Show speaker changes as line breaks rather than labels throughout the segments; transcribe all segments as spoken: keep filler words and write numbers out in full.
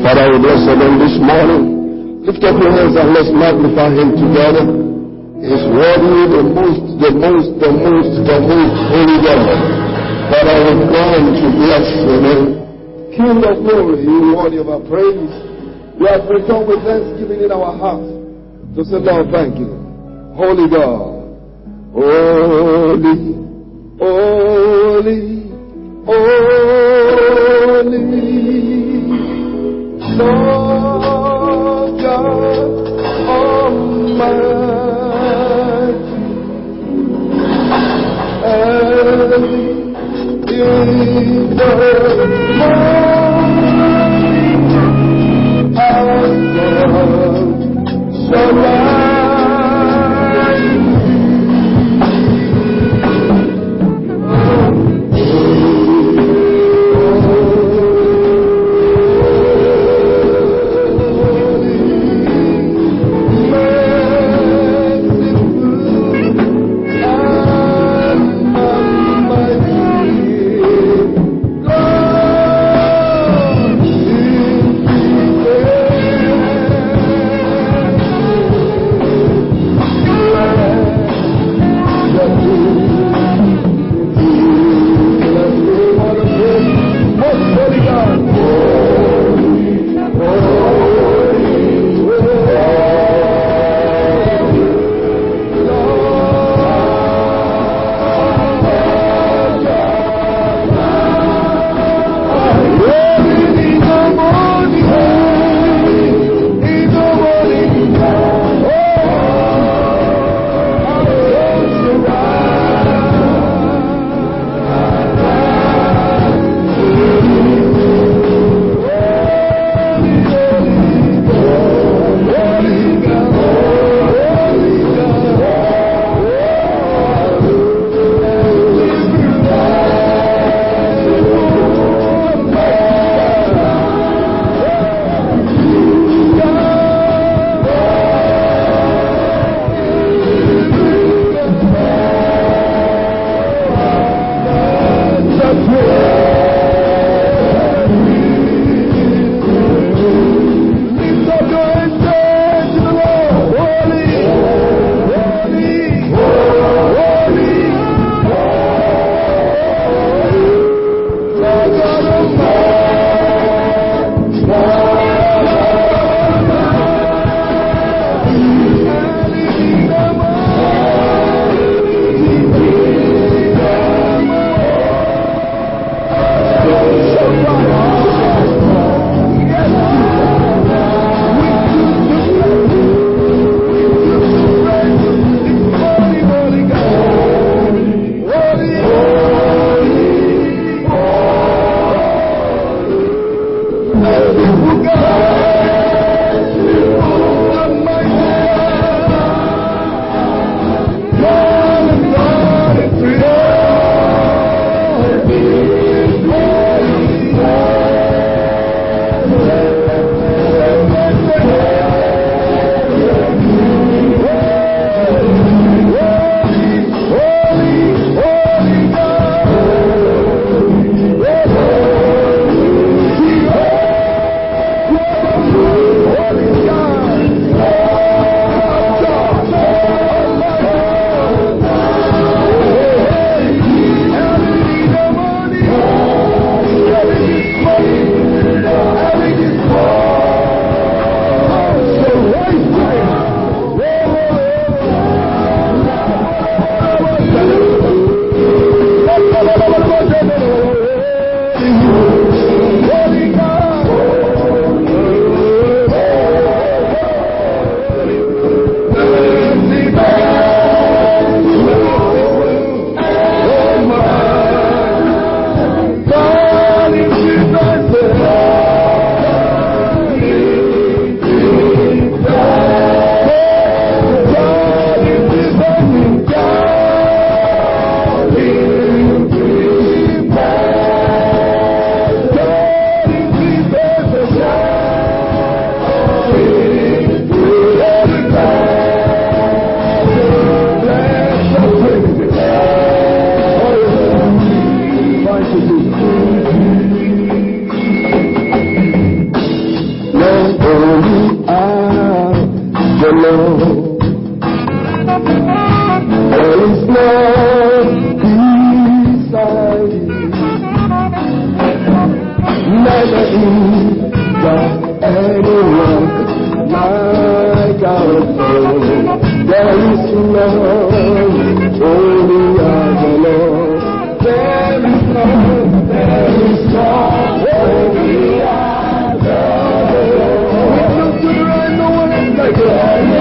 Father, we bless your name this morning. Lift up your hands and let's magnify him together. He's worthy, the most, the most, the most, the most holy God. Father, we've come to bless your name. King of glory, you are worthy of our praise. We have returned with thanksgiving in our hearts to say, Lord, thank you. Holy God. Holy, holy, holy, Lord God Almighty, and in the morning our God shall the Lord. There is none beside you. Never is there anyone like our Lord. There is none holy as the Lord. There is none, there is none holy as the Lord. We look to the right, no one else like it.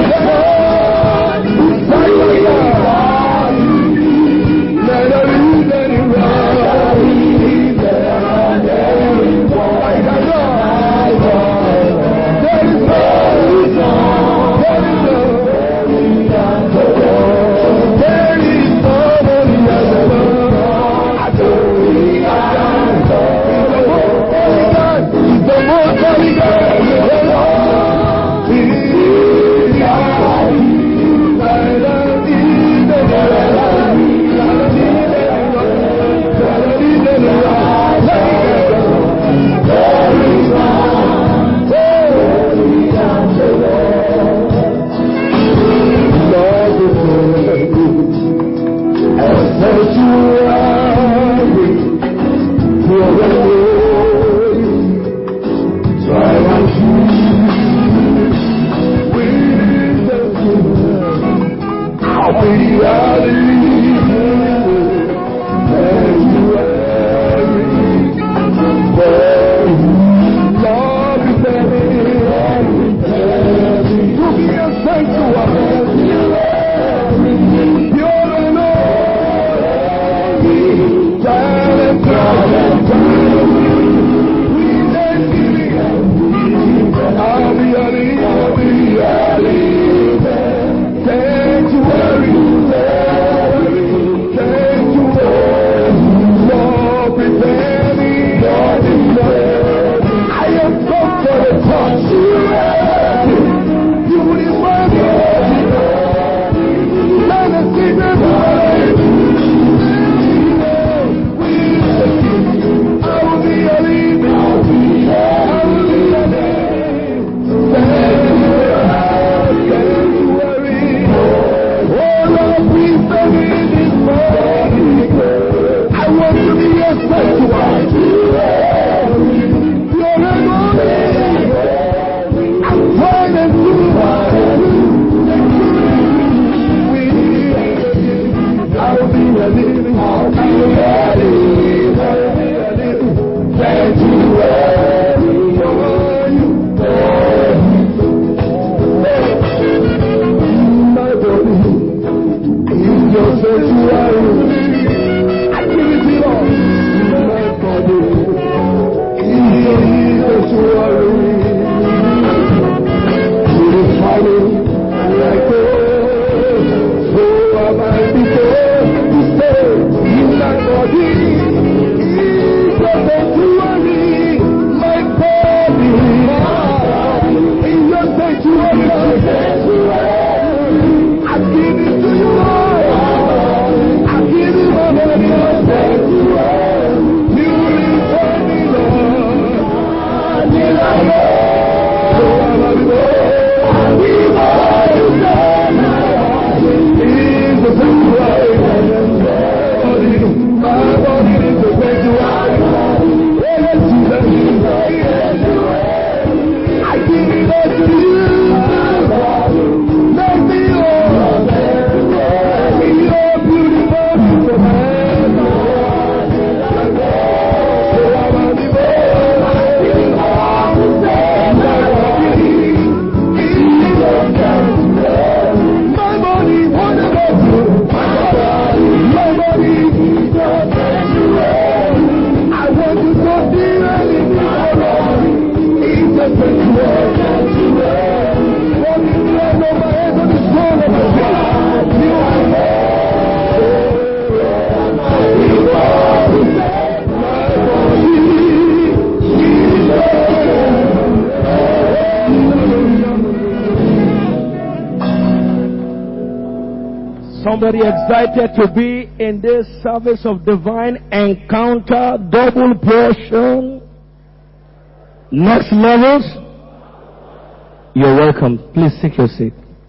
Somebody excited to be in this service of divine encounter, double portion, next levels? You're welcome. Please take your seat.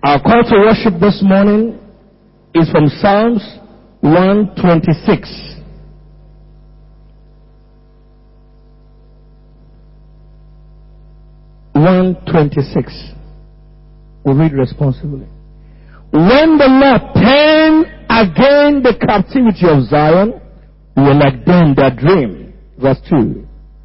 Our call to worship this morning is from Psalms one twenty-six. one twenty-six. We read responsibly. When the Lord turned again the captivity of Zion, we were like them that dream. Verse two.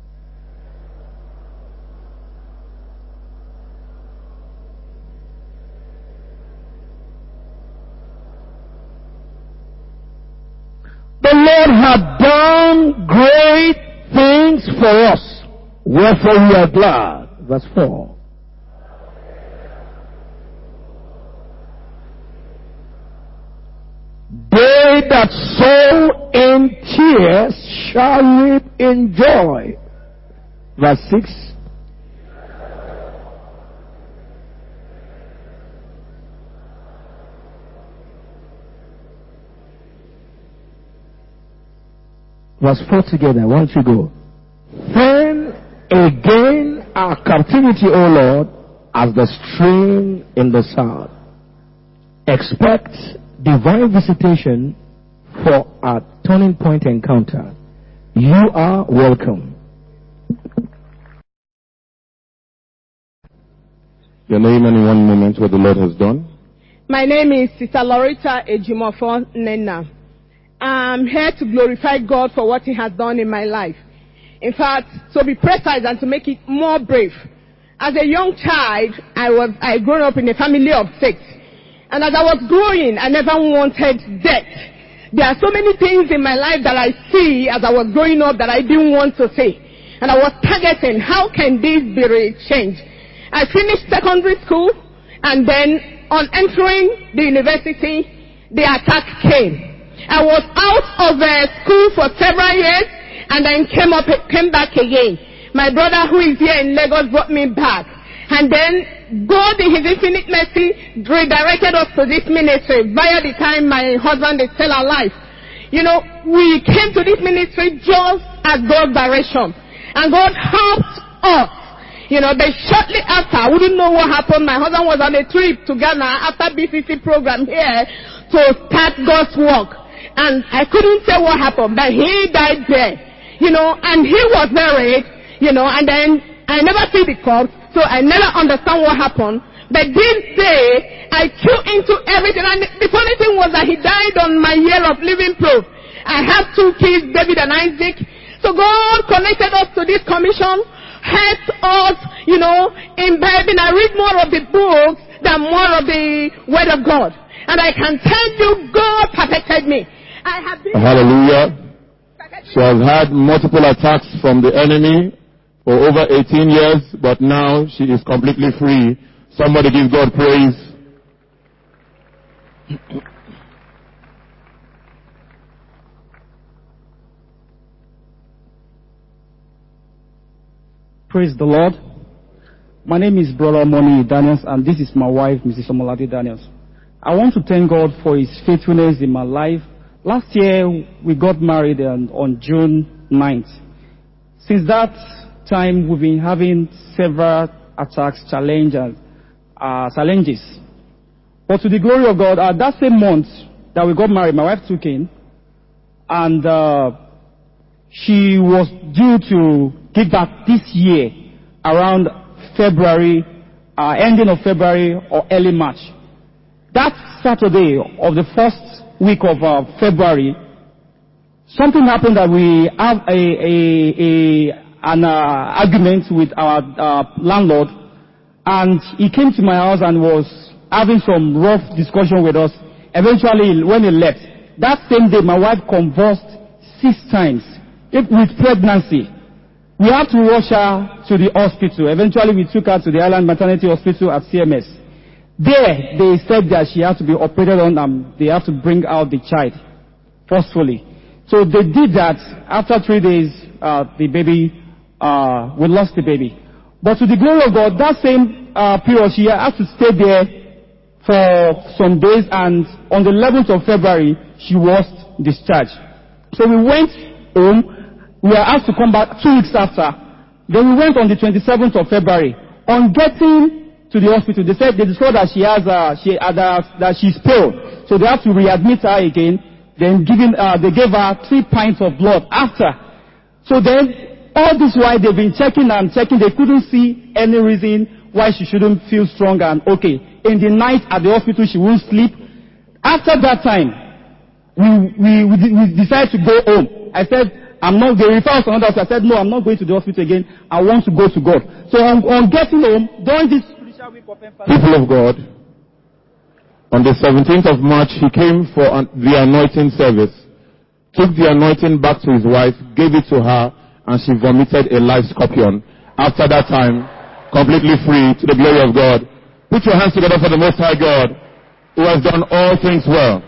The Lord hath done great things for us, wherefore we are glad. Verse four. They that sow in tears shall reap in joy. Verse six. Verse four together. Why don't you go? Then again our captivity, O Lord, as the stream in the south. Expect divine visitation for our turning point encounter. You are welcome.
Your name and in one moment what the Lord has done.
My name is Sister Loretta Ejimofo Nena. I'm here to glorify God for what He has done in my life. In fact, to be precise and to make it more brief, as a young child, I was I grew up in a family of six. And as I was growing, I never wanted death. There are so many things in my life that I see as I was growing up that I didn't want to see. And I was targeting, how can this be changed? I finished secondary school, and then on entering the university, the attack came. I was out of uh, school for several years, and then came up, came back again. My brother who is here in Lagos brought me back. And then God in His infinite mercy redirected us to this ministry via the time my husband is still alive. You know, we came to this ministry just at God's direction. And God helped us. You know, then shortly after, I wouldn't know what happened. My husband was on a trip to Ghana after B C C program here to start God's work. And I couldn't say what happened, but he died there. You know, and he was buried, you know, and then I never see the corpse, so I never understand what happened. But this day, I queued into everything, and the funny thing was that he died on my year of living proof. I have two kids, David and Isaac. So God connected us to this commission, helped us, you know, imbibing. I read more of the books than more of the Word of God. And I can tell you, God perfected me. I have been...
Hallelujah. She has had multiple attacks from the enemy for over eighteen years, but now she is completely free. Somebody give God praise.
Praise the Lord. My name is Brother Moni Daniels, and this is my wife, Missus Omolade Daniels. I want to thank God for His faithfulness in my life. Last year, we got married on, on June ninth. Since that time, we've been having several attacks, challenges, uh, challenges. But to the glory of God, uh, that same month that we got married, my wife took in, and uh, she was due to give back this year around February, uh, ending of February or early March. That Saturday of the first week of uh, February, something happened that we have a, a, a an uh, argument with our uh, landlord, and he came to my house and was having some rough discussion with us. Eventually, when he left, that same day, my wife convulsed six times with pregnancy. We had to rush her to the hospital. Eventually, we took her to the Island Maternity Hospital at C M S. There, they said that she had to be operated on and they have to bring out the child forcefully. So they did that. After three days, uh, the baby, uh, we lost the baby. But to the glory of God, that same uh, period, she had to stay there for some days, and on the eleventh of February, she was discharged. So we went home. We were asked to come back two weeks after. Then we went on the twenty-seventh of February. On getting to the hospital. They said they discovered that she has uh, she uh, that, that she's pale, so they have to readmit her again. Then giving uh, they gave her three pints of blood after. So then all this while they've been checking and checking, they couldn't see any reason why she shouldn't feel strong and okay. In the night at the hospital, she won't sleep. After that time, we we we, we decided to go home. I said, I'm not, they referred us to another. I said, no, I'm not going to the hospital again. I want to go to God. So on, on getting home, during this spiritual week of emphasis,
people of God, on the seventeenth of March, he came for an, the anointing service, took the anointing back to his wife, gave it to her, and she vomited a live scorpion. After that time, completely free to the glory of God. Put your hands together for the Most High God, who has done all things well.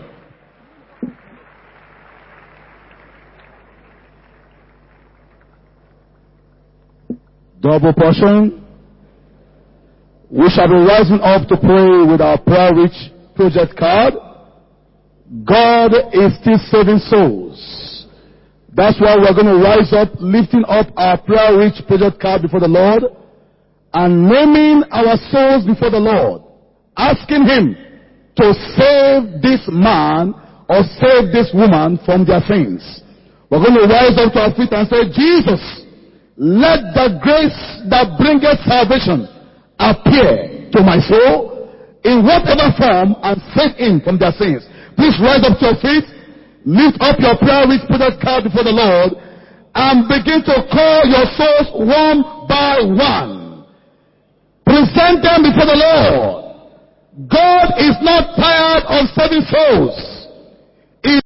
Double portion. We shall be rising up to pray with our Prayer Reach project card. God is still saving souls. That's why we're going to rise up, lifting up our Prayer Reach project card before the Lord and naming our souls before the Lord, asking Him to save this man or save this woman from their sins. We're going to rise up to our feet and say, Jesus, let the grace that bringeth salvation appear to my soul in whatever form and save him from their sins. Please rise up to your feet, lift up your Prayer Reach project card before the Lord, and begin to call your souls one by one. Present them before the Lord. God is not tired of saving souls. He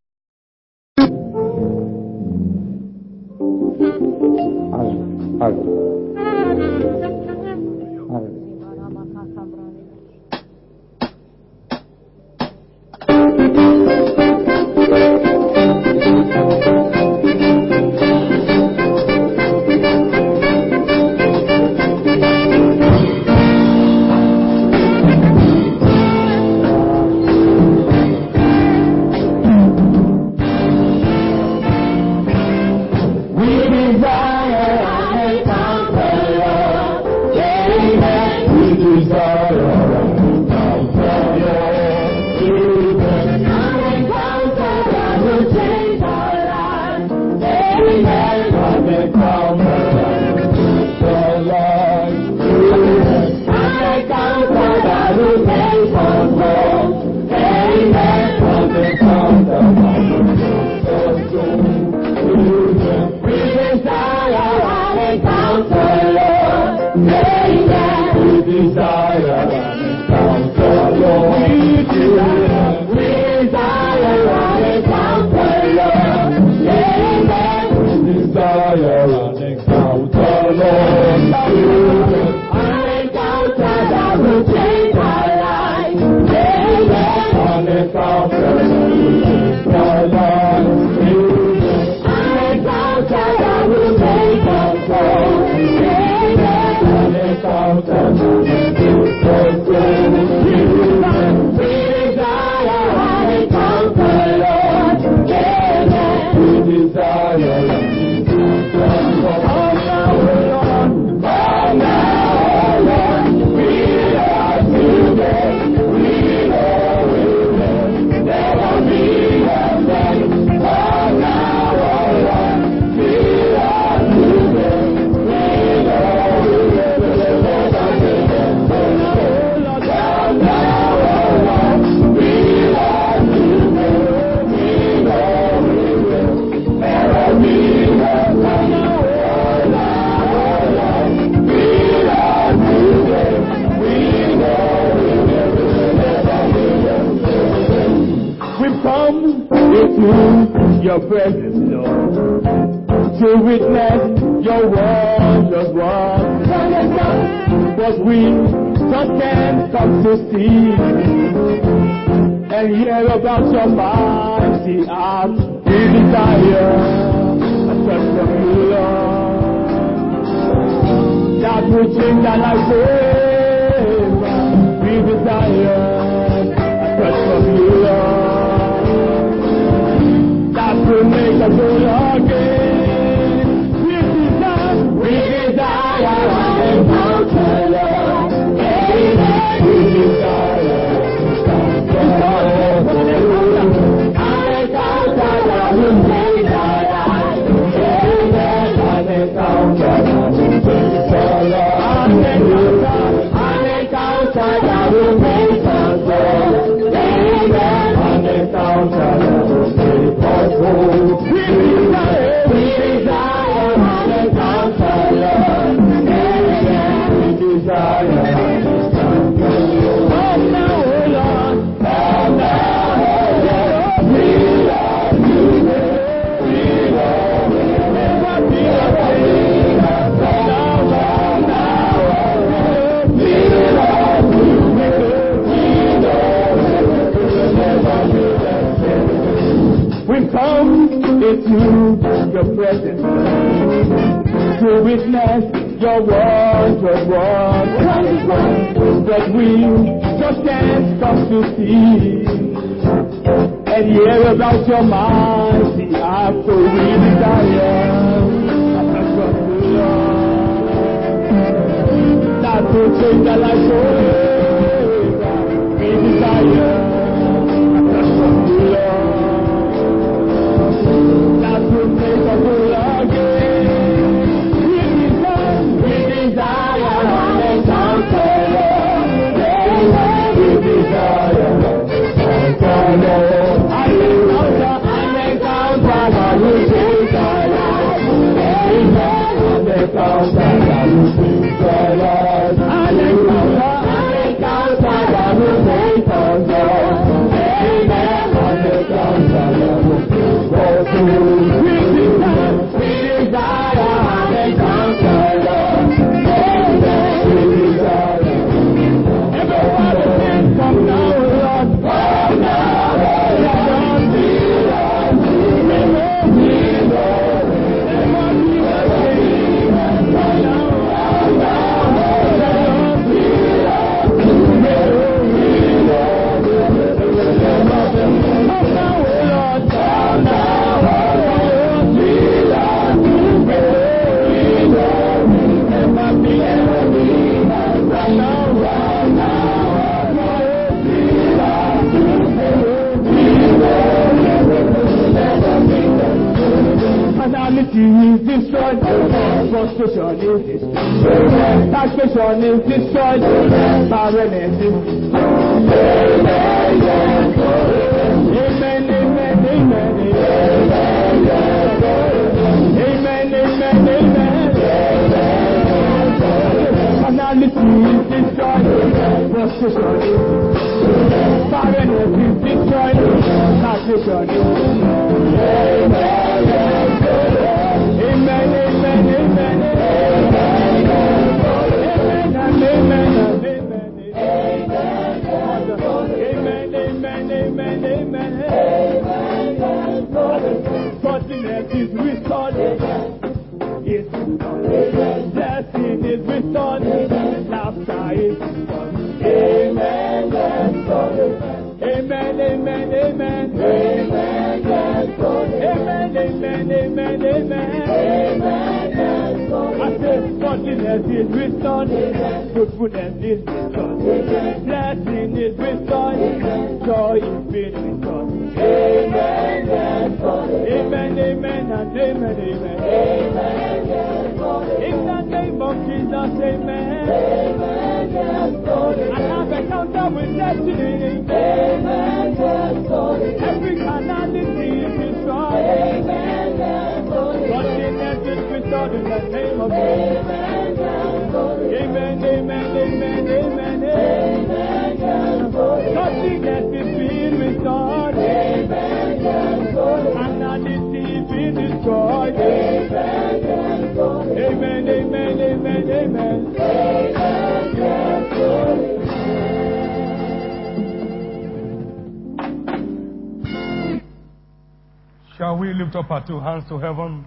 your presence, Lord, to witness your wondrous work. But we just can't come to see and hear about your mighty acts. We desire a touch from you, Lord, that will change our life forever. We desire a touch from you, Lord, to make us whole again. We desire, we desire an encounter, Lord.
Shall we lift up our two hands to heaven?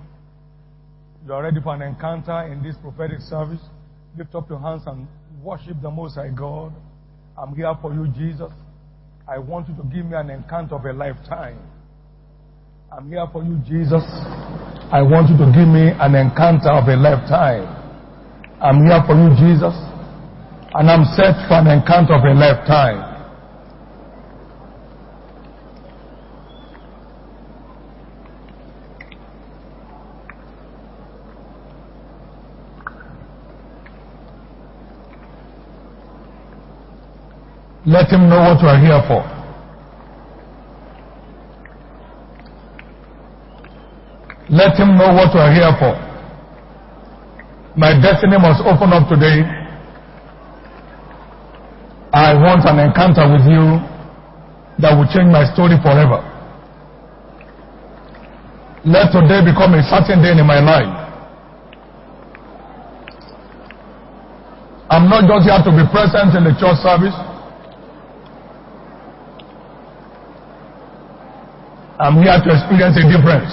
You are ready for an encounter in this prophetic service. Lift up your hands and worship the Most High God. I'm here for you, Jesus. I want you to give me an encounter of a lifetime. I'm here for you, Jesus. I want you to give me an encounter of a lifetime. I'm here for you, Jesus. And I'm set for an encounter of a lifetime. Let him know what you are here for. Let him know what you are here for. My destiny must open up today. I want an encounter with you that will change my story forever. Let today become a certain day in my life. I'm not just here to be present in the church service. I'm here to experience a difference.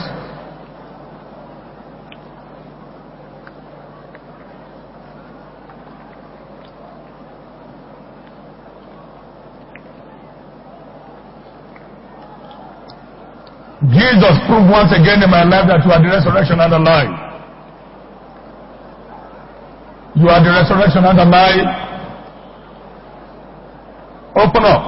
Jesus proved once again in my life that you are the resurrection and the life. You are the resurrection and the life. Open up.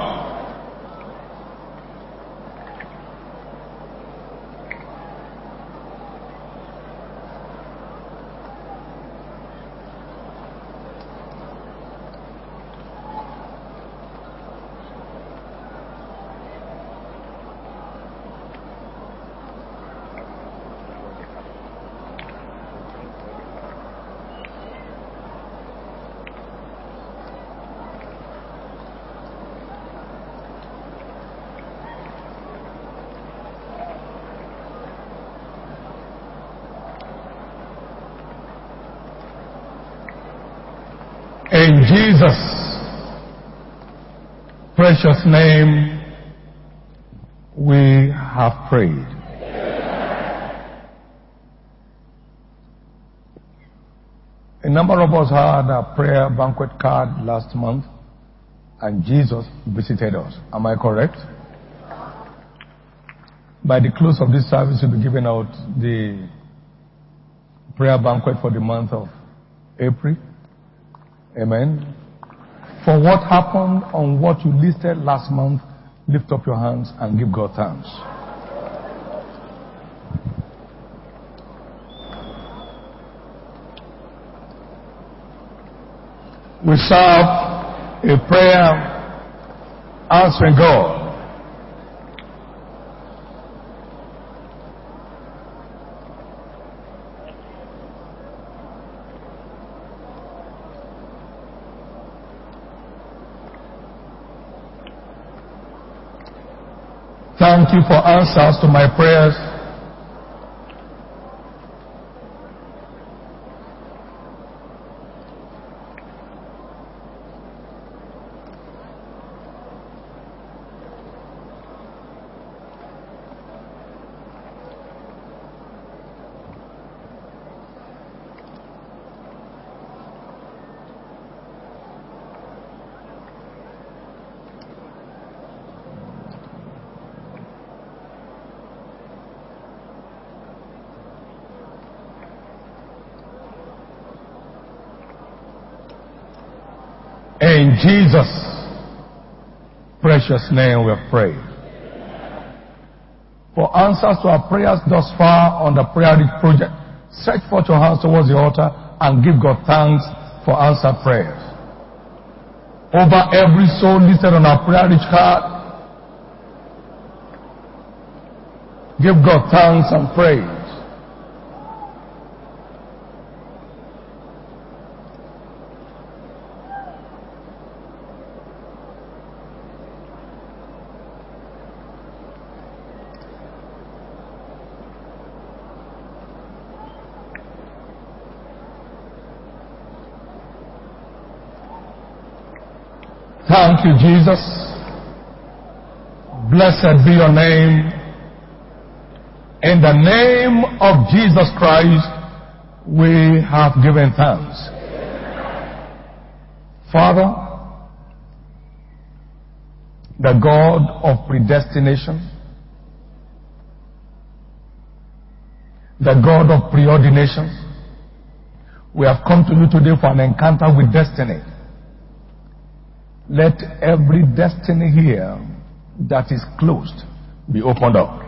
In Jesus' precious name, we have prayed. A number of us had a prayer banquet card last month, and Jesus visited us. Am I correct? By the close of this service, we'll be giving out the prayer banquet for the month of April. Amen. For what happened on what you listed last month, lift up your hands and give God thanks. We serve a prayer answering God. Thank you for answers to my prayers. In Jesus' precious name we have prayed. For answers to our prayers thus far on the Prayer Reach project, stretch forth your hands towards the altar and give God thanks for answered prayers. Over every soul listed on our Prayer Reach card, give God thanks and praise. Thank you, Jesus. Blessed be your name. In the name of Jesus Christ, we have given thanks. Father, the God of predestination, the God of preordination, we have come to you today for an encounter with destiny. Let every destiny here that is closed be opened up.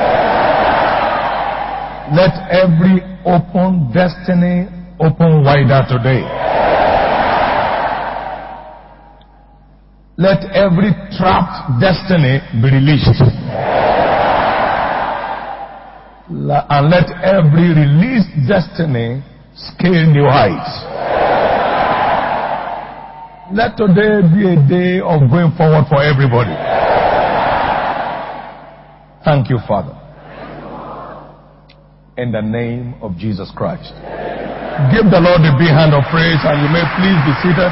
Let every open destiny open wider today. Let every trapped destiny be released. And let every released destiny scale new heights. Let today be a day of going forward for everybody. Thank you, Father. In the name of Jesus Christ. Give the Lord a big hand of praise, and you may please be seated.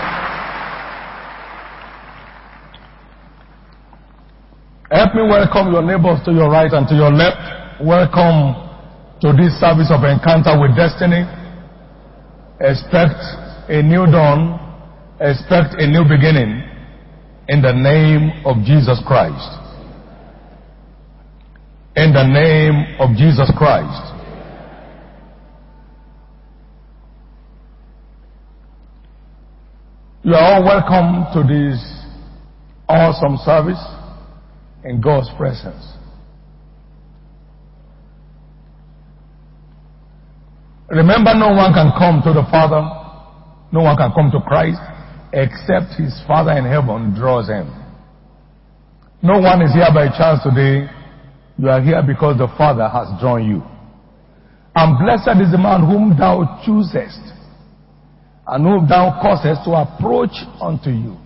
Help me welcome your neighbors to your right and to your left. Welcome to this service of Encounter with Destiny. Expect a new dawn. Expect a new beginning in the name of Jesus Christ. In the name of Jesus Christ. You are all welcome to this awesome service in God's presence. Remember, no one can come to the Father, no one can come to Christ except his Father in heaven draws him. No one is here by chance today. You are here because the Father has drawn you. And blessed is the man whom thou choosest, and whom thou causest to approach unto you.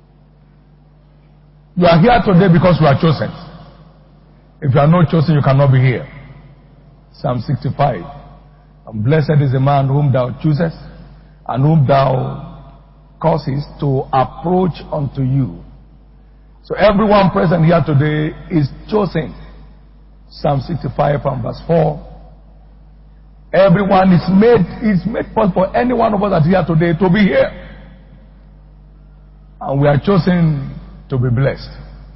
You are here today because you are chosen. If you are not chosen, you cannot be here. Psalm sixty-five. And blessed is the man whom thou choosest, and whom thou causest to approach unto you. So everyone present here today is chosen. Psalm sixty-five and verse four. Everyone is made, is made possible for any one of us that is here today to be here. And we are chosen to be blessed.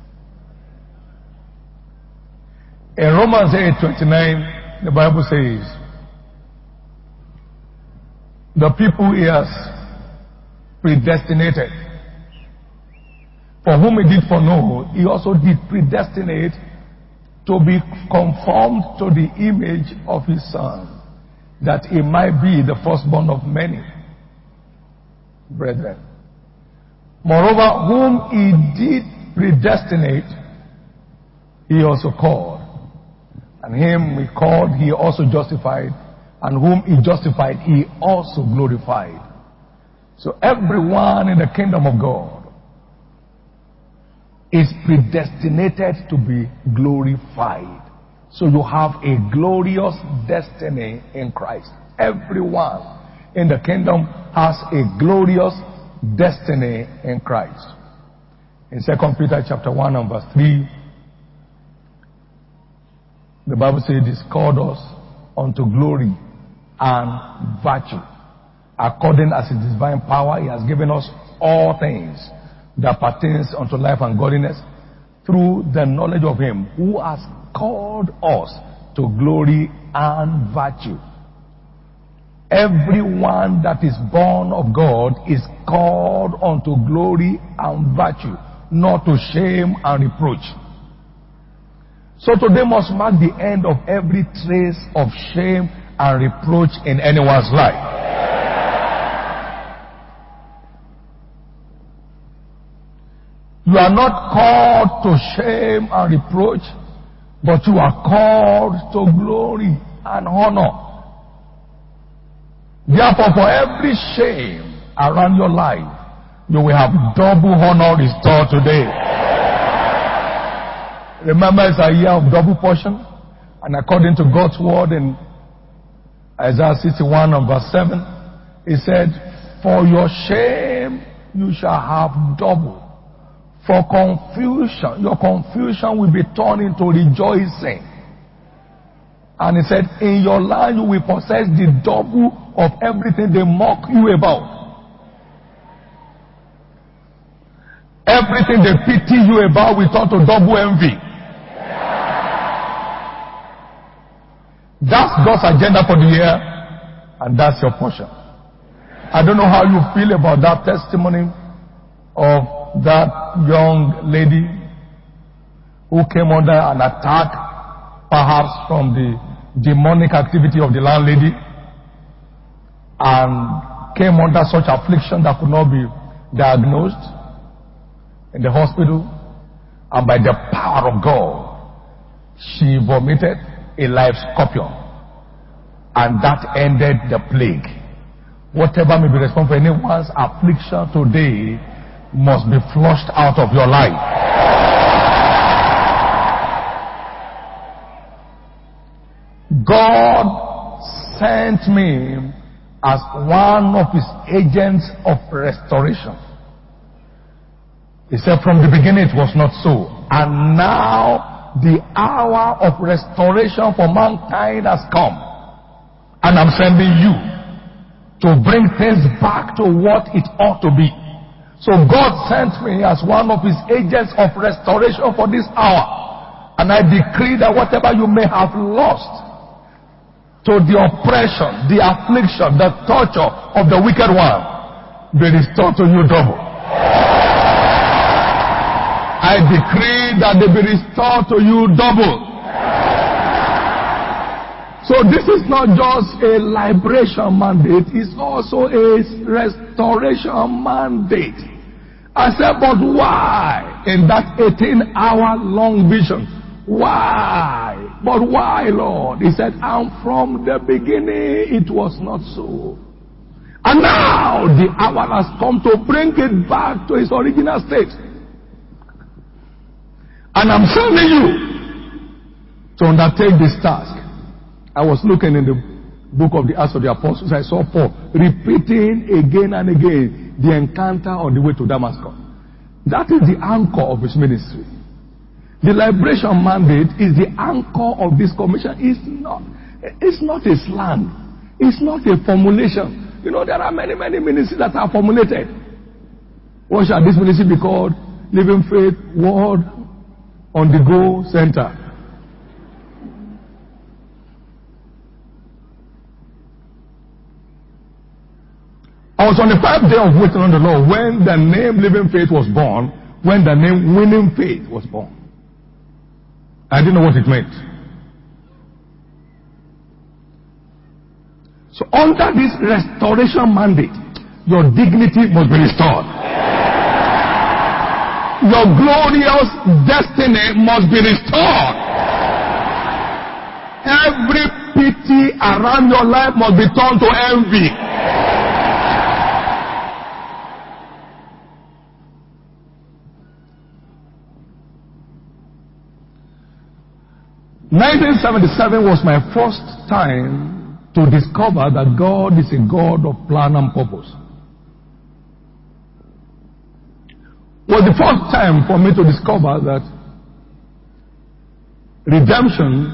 In Romans eight twenty-nine, the Bible says, the people he has predestinated, for whom he did foreknow, he also did predestinate to be conformed to the image of his Son, that he might be the firstborn of many brethren. Moreover, whom he did predestinate, he also called. And him he called, he also justified. And whom he justified, he also glorified. So everyone in the kingdom of God is predestinated to be glorified. So you have a glorious destiny in Christ. Everyone in the kingdom has a glorious destiny in Christ. In Second Peter chapter one and verse three, the Bible says, "This called us unto glory and virtue, according as his divine power he has given us all things that pertains unto life and godliness, through the knowledge of him who has called us to glory and virtue." Everyone that is born of God is called unto glory and virtue, not to shame and reproach. So today must mark the end of every trace of shame and reproach in anyone's life. You are not called to shame and reproach, but you are called to glory and honor. Therefore, for every shame around your life, you will have double honor restored today. Remember, it's a year of double portion. And according to God's word in Isaiah sixty-one and verse seven, he said, "For your shame you shall have double. For confusion, your confusion will be turned into rejoicing." And he said, "In your land you will possess the double of everything they mock you about. Everything they pity you about will turn to double envy." That's God's agenda for the year, and that's your portion. I don't know how you feel about that testimony of that young lady who came under an attack, perhaps from the demonic activity of the landlady, and came under such affliction that could not be diagnosed. in the hospital, and by the power of God, she vomited a live scorpion, and that ended the plague. Whatever may be responsible for anyone's affliction today must be flushed out of your life. God sent me as one of his agents of restoration. He said from the beginning it was not so. And now the hour of restoration for mankind has come. And I'm sending you to bring things back to what it ought to be. So God sent me as one of his agents of restoration for this hour. And I decree that whatever you may have lost to the oppression, the affliction, the torture of the wicked one, be restored to you double. I decree that they be restored to you double. So this is not just a liberation mandate, it's also a restoration mandate. I said, but why? In that eighteen hour long vision, why? But why, Lord? He said, and from the beginning it was not so. And now the hour has come to bring it back to its original state. And I'm sending you to undertake this task. I was looking in the book of the Acts of the Apostles. I saw Paul repeating again and again the encounter on the way to Damascus. That is the anchor of his ministry. The liberation mandate is the anchor of this commission. It's not, it's not a slang. It's not a formulation. You know, there are many, many ministries that are formulated. What shall this ministry be called? Living Faith Word on the Go Center. I was on the fifth day of waiting on the Lord when the name Living Faith was born, when the name Winning Faith was born. I didn't know what it meant. So under this restoration mandate, your dignity must be restored. Your glorious destiny must be restored. Every pity around your life must be turned to envy. nineteen seventy-seven was my first time to discover that God is a God of plan and purpose. It was the first time for me to discover that redemption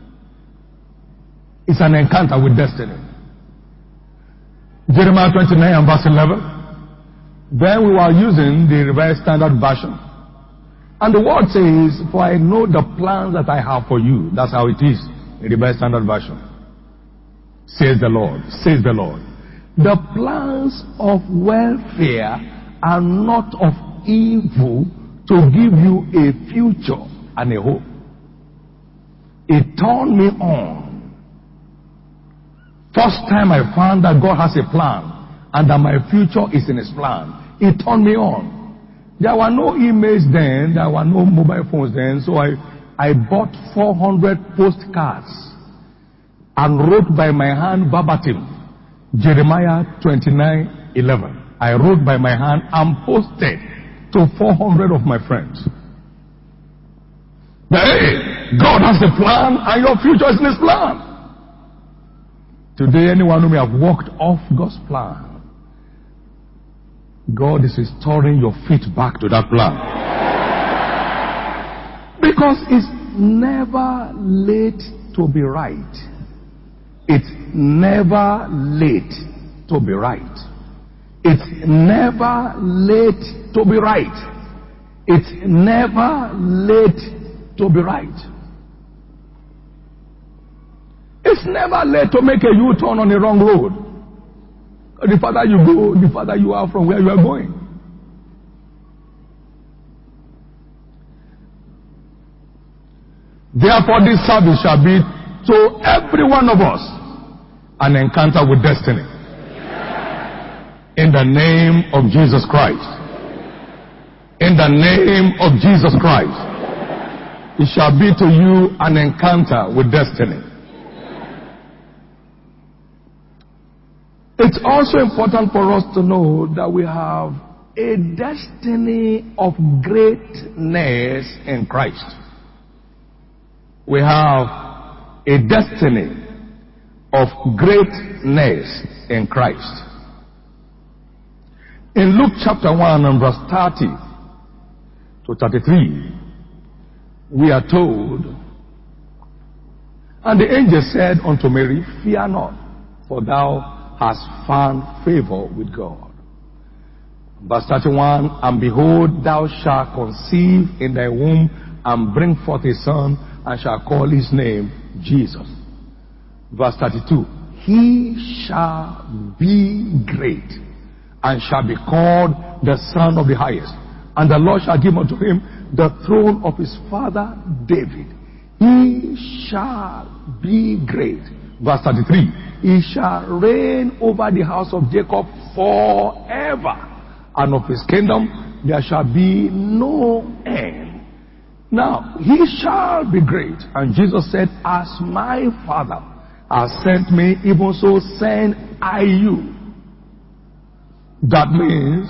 is an encounter with destiny. Jeremiah twenty-nine and verse eleven. Then we were using the Revised Standard Version. And the word says, for I know the plans that I have for you. That's how it is in the Revised Standard Version. Says the Lord, says the Lord. The plans of welfare are not of evil, to give you a future and a hope. It turned me on. First time I found that God has a plan and that my future is in his plan. It turned me on. There were no emails then, there were no mobile phones then, so I, I bought four hundred postcards and wrote by my hand verbatim Jeremiah twenty-nine eleven. I wrote by my hand and posted to four hundred of my friends. But hey, God has a plan and your future is in his plan. Today, anyone who may have walked off God's plan, God is restoring your feet back to that plan. Because it's never late to be right. It's never late to be right. It's never late to be right. It's never late to be right. It's never late to make a U-turn on the wrong road. The farther you go, the farther you are from where you are going. Therefore, this service shall be to every one of us an encounter with destiny. In the name of Jesus Christ. In the name of Jesus Christ. It shall be to you an encounter with destiny. It's also important for us to know that we have a destiny of greatness in Christ. We have a destiny of greatness in Christ. In Luke chapter one and verse thirty to thirty-three, we are told, and the angel said unto Mary, fear not, for thou hast found favor with God. Verse thirty-one, and behold, thou shalt conceive in thy womb and bring forth a son, and shall call his name Jesus. Verse thirty-two, he shall be great, and shall be called the Son of the Highest. And the Lord shall give unto him the throne of his father David. He shall be great. Verse thirty-three, he shall reign over the house of Jacob forever, and of his kingdom there shall be no end. Now, he shall be great. And Jesus said, as my Father has sent me, even so send I you. That means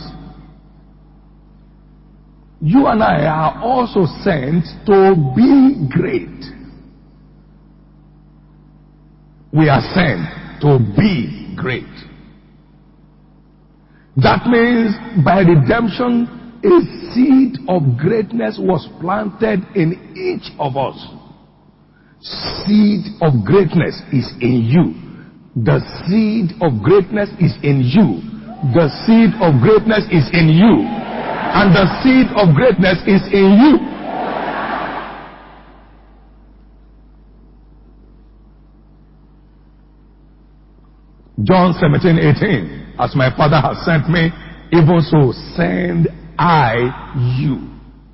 you and I are also sent to be great. We are sent to be great. That means by redemption, a seed of greatness was planted in each of us. Seed of greatness is in you. The seed of greatness is in you. The seed of greatness is in you. And the seed of greatness is in you. John seventeen eighteen, as my Father has sent me, even so send I you.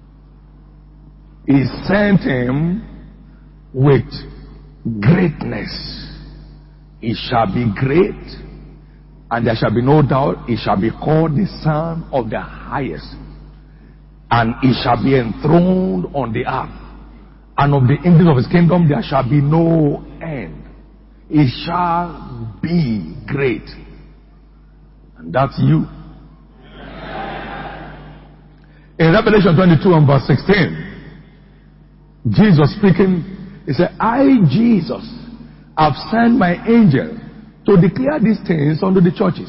He sent him with greatness. He shall be great, and there shall be no doubt he shall be called the Son of the Highest, and he shall be enthroned on the earth, and of the increase of his kingdom there shall be no end. He shall be great, and that's you. In Revelation twenty-two and verse sixteen, Jesus speaking, he said, I, Jesus, have sent my angel to declare these things unto the churches.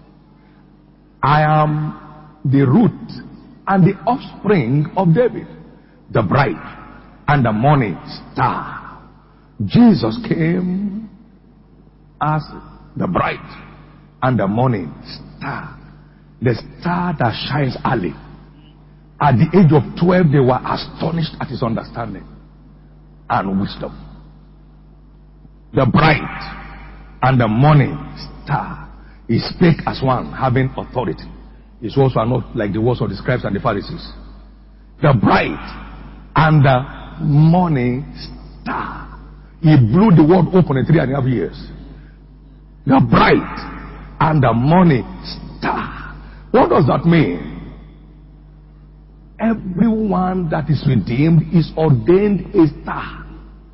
I am the root and the offspring of David, the bright and the morning star. Jesus came as the bright and the morning star, the star that shines early. At the age of twelve, they were astonished at his understanding and wisdom. The bright and the morning star. He spake as one having authority. His words were not like the words of the scribes and the Pharisees. The bright and the morning star. He blew the world open in three and a half years. The bright and the morning star. What does that mean? Everyone that is redeemed is ordained a star.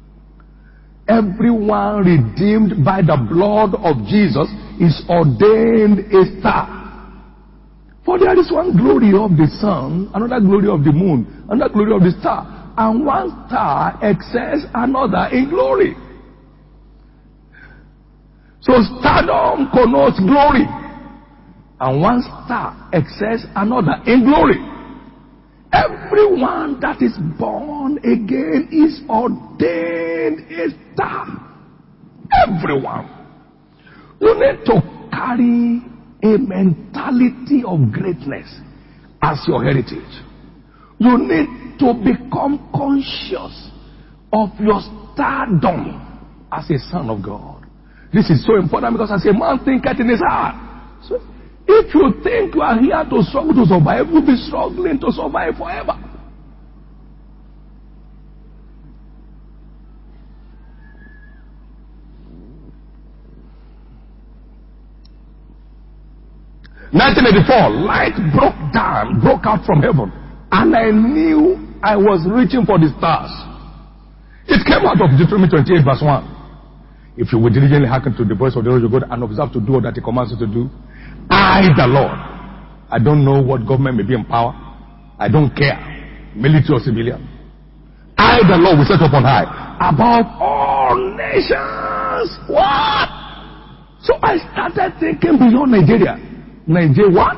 Everyone redeemed by the blood of Jesus is ordained a star. For there is one glory of the sun, another glory of the moon, another glory of the star, and one star excels another in glory. So stardom connotes glory, and one star excels another in glory. Everyone that is born again is ordained a star. Everyone. You need to carry a mentality of greatness as your heritage. You need to become conscious of your stardom as a son of God. This is so important because as a man thinketh in his heart. So if you think you are here to struggle to survive, you'll be struggling to survive forever. nineteen eighty-four, light broke down, broke out from heaven, And I knew I was reaching for the stars. It came out of Deuteronomy twenty-eight verse one. If you will diligently hearken to the voice of the Lord your God and observe to do all that he commands you to do, I, the Lord, I don't know what government may be in power. I don't care, military or civilian. I, the Lord, will set up on high above all nations. What? So I started thinking beyond Nigeria. Nigeria what?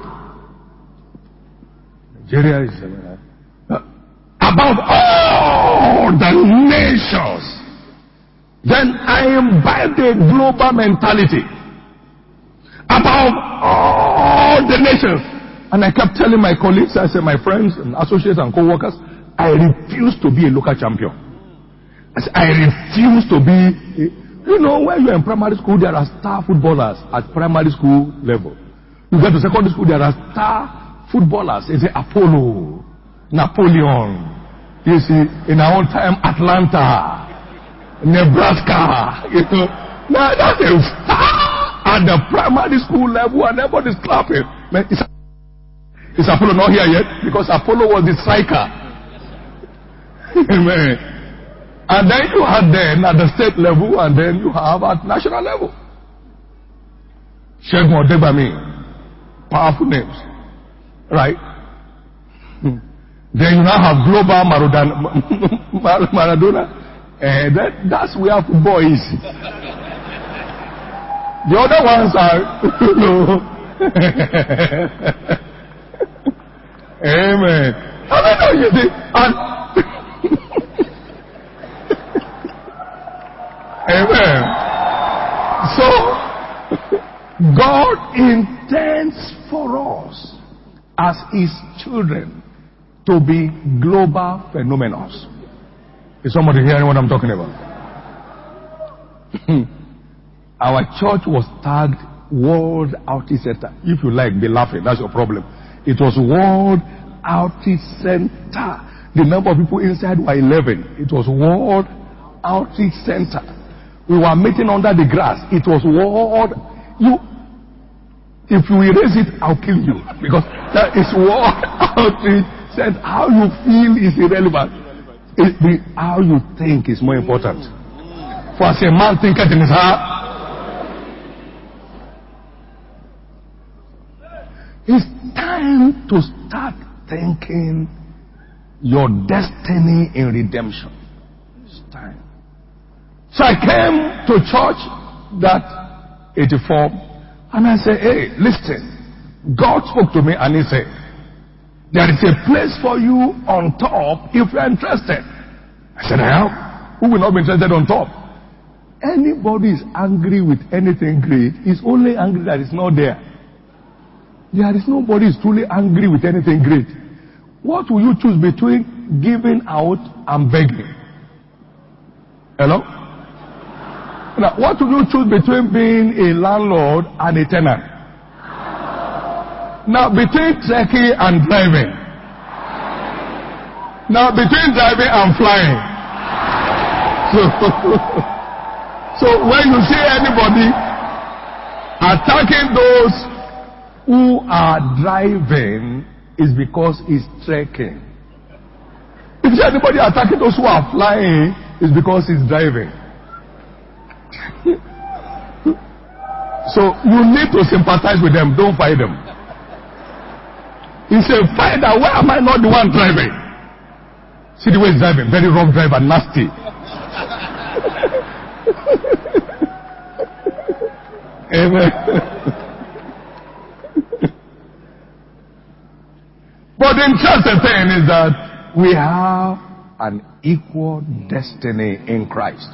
Nigeria is uh, above all the nations. Then I imbibe the global mentality above all the nations. And I kept telling my colleagues, I said, my friends and associates and co-workers, I refuse to be a local champion. I said, I refuse to be, you know, when you're in primary school, there are star footballers at primary school level. You get to secondary school, there are star footballers. It's Apollo, Napoleon. You see, in our own time, Atlanta, Nebraska. You know, now that's a star at the primary school level, and everybody's clapping. Man, it's Is Apollo not here yet? Because Apollo was the striker. Amen. And then you have then at the state level, and then you have at national level. Sheikh Modebami. Powerful names. Right? Then you now have global Maradona. Maradona. And that, that's where football is. The other ones are, you know. Amen. I don't know you see. And amen. So God intends for us as his children to be global phenomena. Is somebody hearing what I'm talking about? Our church was tagged World Outreach Center. If you like, be laughing. That's your problem. It was World Outreach Center. The number of people inside were eleven. It was World Outreach Center. We were meeting under the grass. It was World. You, if you erase it, I'll kill you, because that is World Outreach Center. How you feel is irrelevant. It, the, how you think is more important. For as a man thinketh in his heart, it's time to start thinking your destiny in redemption. It's time. So I came to church that eighty-four, and I said, hey, listen. God spoke to me and he said, there is a place for you on top if you are interested. I said, I am. Who will not be interested on top? Anybody is angry with anything great is only angry that it's not there. There is nobody is truly angry with anything great. What will you choose between giving out and begging? Hello? Now, what will you choose between being a landlord and a tenant? Now, between trekking and driving. Now, between driving and flying. So, so when you see anybody attacking those who are driving, is because he's trekking. If you see anybody attacking those who are flying, it's because he's driving. So you need to sympathize with them, don't fight them. He said, find out, why am I not the one driving? See the way he's driving, very rough driver, nasty. Amen. But the interesting thing is that we have an equal destiny in Christ.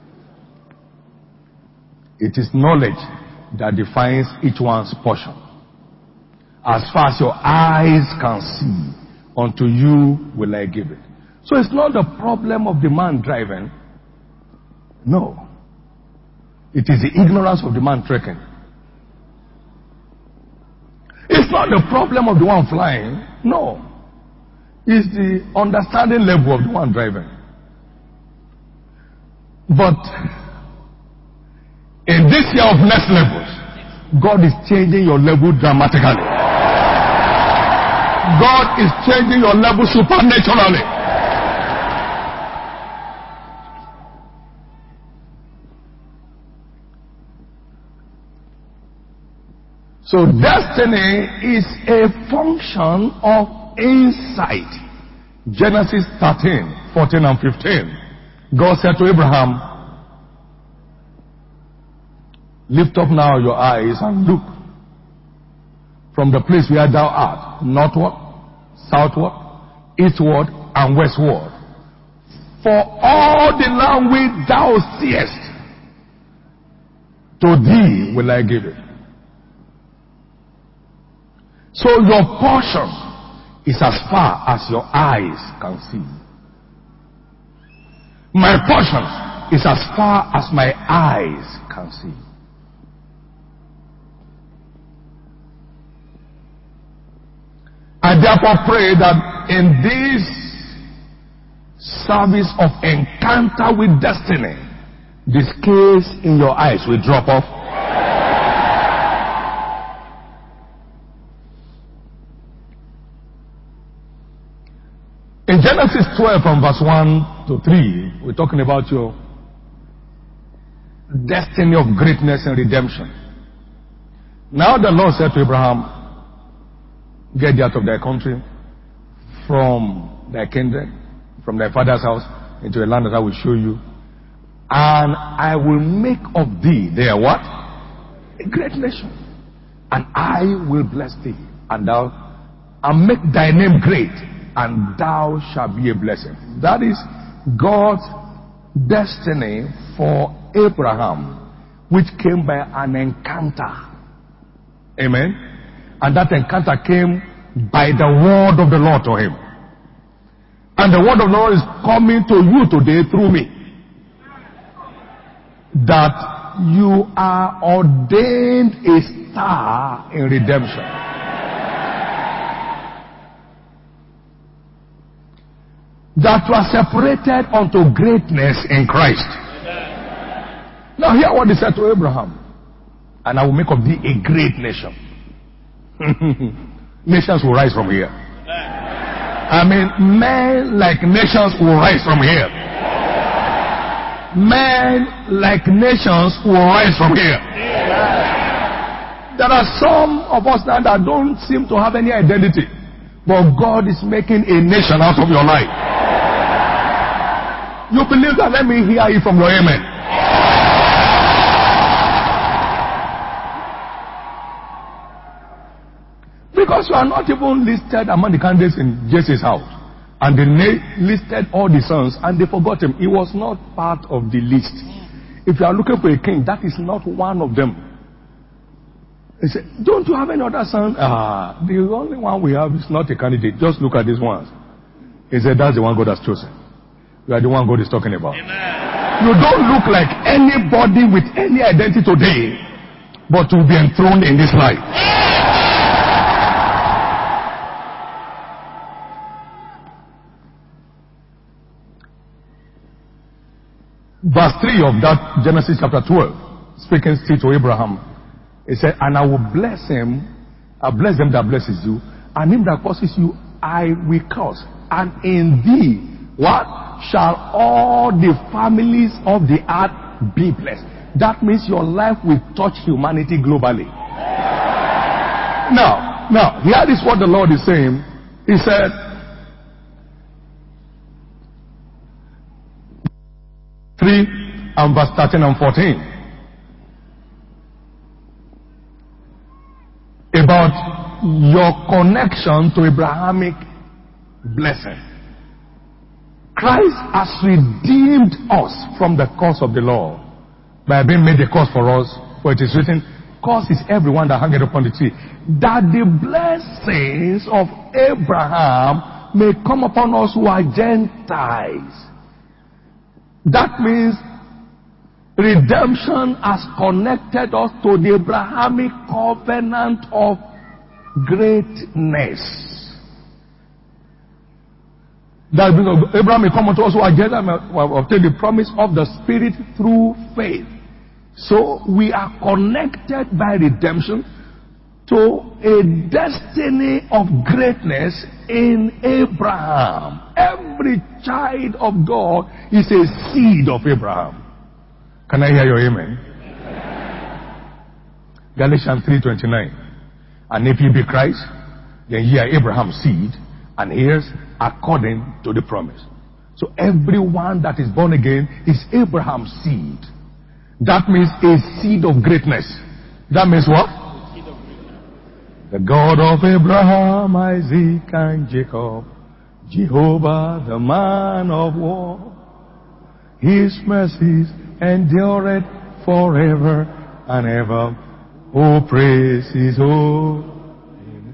It is knowledge that defines each one's portion. As far as your eyes can see, unto you will I give it. So it's not the problem of the man driving. No. It is the ignorance of the man trekking. It's not the problem of the one flying. No. It's the understanding level of the one driving. But in this year of next levels, God is changing your level dramatically.
God is changing your level supernaturally. So destiny is a function of insight. Genesis thirteen, fourteen and fifteen. God said to Abraham, lift up now your eyes and look from the place where thou art, northward, southward, eastward, and westward. For all the land which thou seest, to thee will I give it. So your portion is as far as your eyes can see. My portion is as far as my eyes can see. I therefore pray that in this service of encounter with destiny, the scales in your eyes will drop off. In Genesis twelve from verse one to three, we're talking about your destiny of greatness and redemption. Now the Lord said to Abraham, get thee out of thy country, from thy kindred, from thy father's house, into a land that I will show you, and I will make of thee there what? A great nation. And I will bless thee, and thou, and make thy name great, and thou shalt be a blessing. That is God's destiny for Abraham, which came by an encounter. Amen. And that encounter came by the word of the Lord to him. And the word of the Lord is coming to you today through me. That you are ordained a star in redemption. That you are separated unto greatness in Christ. Now hear what he said to Abraham. And I will make of thee a great nation. Nations will rise from here. I mean, men like nations will rise from here. Men like nations will rise from here. There are some of us now that don't seem to have any identity. But God is making a nation out of your life. You believe that? Let me hear it from your amen. Because you are not even listed among the candidates in Jesse's house. And they listed all the sons and they forgot him. He was not part of the list. If you are looking for a king, that is not one of them. He said, don't you have any other son? Ah, the only one we have is not a candidate. Just look at these ones. He said, that's the one God has chosen. You are the one God is talking about. Amen. You don't look like anybody with any identity today, but to be enthroned in this life. Verse three of that Genesis chapter twelve, speaking still to Abraham, he said, and I will bless him, I bless them that blesses you, and him that curses you, I will curse. And in thee, what? Shall all the families of the earth be blessed. That means your life will touch humanity globally. Now, now, here is what the Lord is saying. He said, three and verse thirteen and fourteen. About your connection to Abrahamic blessing. Christ has redeemed us from the curse of the law by being made a curse for us. For it is written, curse is everyone that hangeth upon the tree. That the blessings of Abraham may come upon us who are Gentiles. That means redemption has connected us to the Abrahamic covenant of greatness. That Abraham may come unto us who are Gentiles and obtain the promise of the Spirit through faith. So we are connected by redemption
to a destiny of greatness in Abraham. Every child of God is a seed of Abraham. Can I hear your amen? Galatians three twenty-nine. And if ye be Christ, then ye are Abraham's seed, and heirs according to the promise. So everyone that is born again is Abraham's seed. That means a seed of greatness. That means what? The God of Abraham, Isaac, and Jacob, Jehovah, the man of war. His mercies endureth forever and ever. Oh, praise his holy name.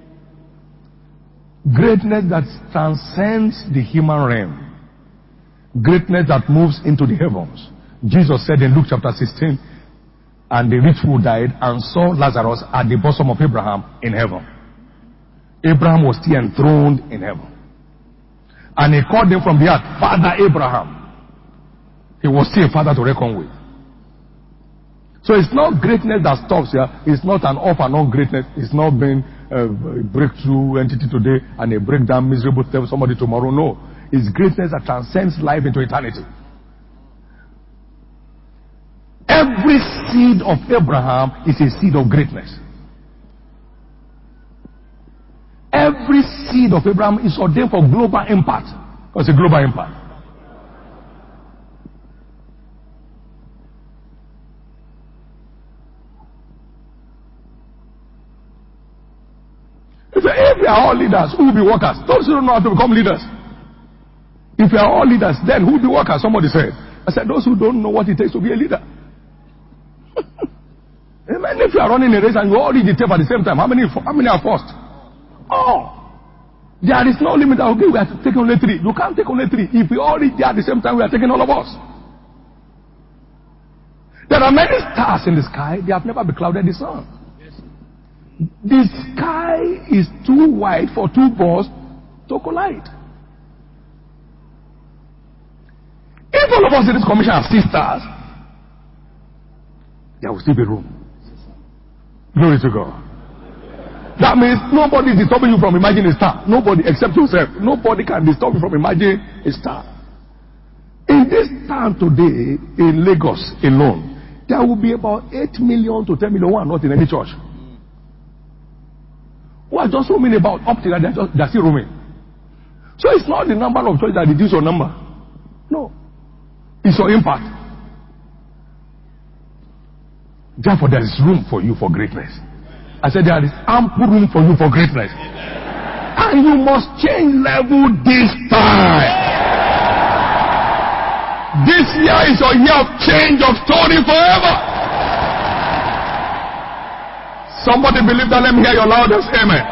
Greatness that transcends the human realm. Greatness that moves into the heavens. Jesus said in Luke chapter sixteen, and the rich fool died and saw Lazarus at the bosom of Abraham in heaven. Abraham was still enthroned in heaven. And he called him from the earth, Father Abraham. He was still a father to reckon with. So it's not greatness that stops here. It's not an off and on greatness. It's not being a breakthrough entity today and a breakdown miserable somebody tomorrow. No. It's greatness that transcends life into eternity. Every seed of Abraham is a seed of greatness. Every seed of Abraham is ordained for global impact. It's a global impact. If we are all leaders, who will be workers? Those who don't know how to become leaders. If we are all leaders, then who will be workers? Somebody said. I said, those who don't know what it takes to be a leader. Amen. If you are running a race and you all read the tape at the same time, how many, how many are first? Oh. There is no limit. Okay, we are taking only three. You can't take only three. If we all read there at the same time, we are taking all of us. There are many stars in the sky. They have never beclouded the sun. The sky is too wide for two balls to collide. If all of us in this commission are six stars, there will still be room. Glory to God. That means nobody is disturbing you from imagining a star. Nobody except yourself. Nobody can disturb you from imagining a star. In this town today, in Lagos alone, there will be about eight million to ten million who are not in any church. Who are just roaming about up to that, they're, just, they're still roaming. So it's not the number of churches that reduce your number. No. It's your impact. Therefore, there is room for you for greatness. I said there is ample room for you for greatness. And you must change level this time. This year is your year of change of story forever. Somebody believe that. Let me hear your loudest amen.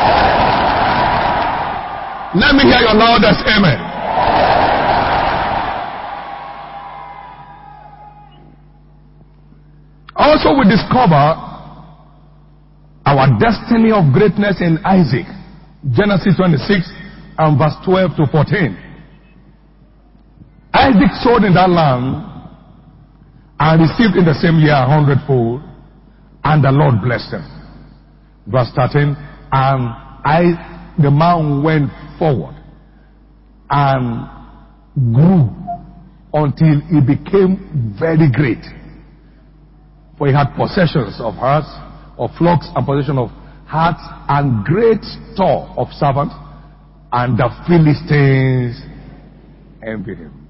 Let me hear your loudest amen. Also, we discover our destiny of greatness in Isaac. Genesis twenty-six and verse twelve to fourteen. Isaac sowed in that land and received in the same year a hundredfold, and the Lord blessed him. Verse thirteen, and I, the man went forward and grew until he became very great. For he had possessions of herds, of flocks, and possession of herds, and great store of servants, and the Philistines envied him.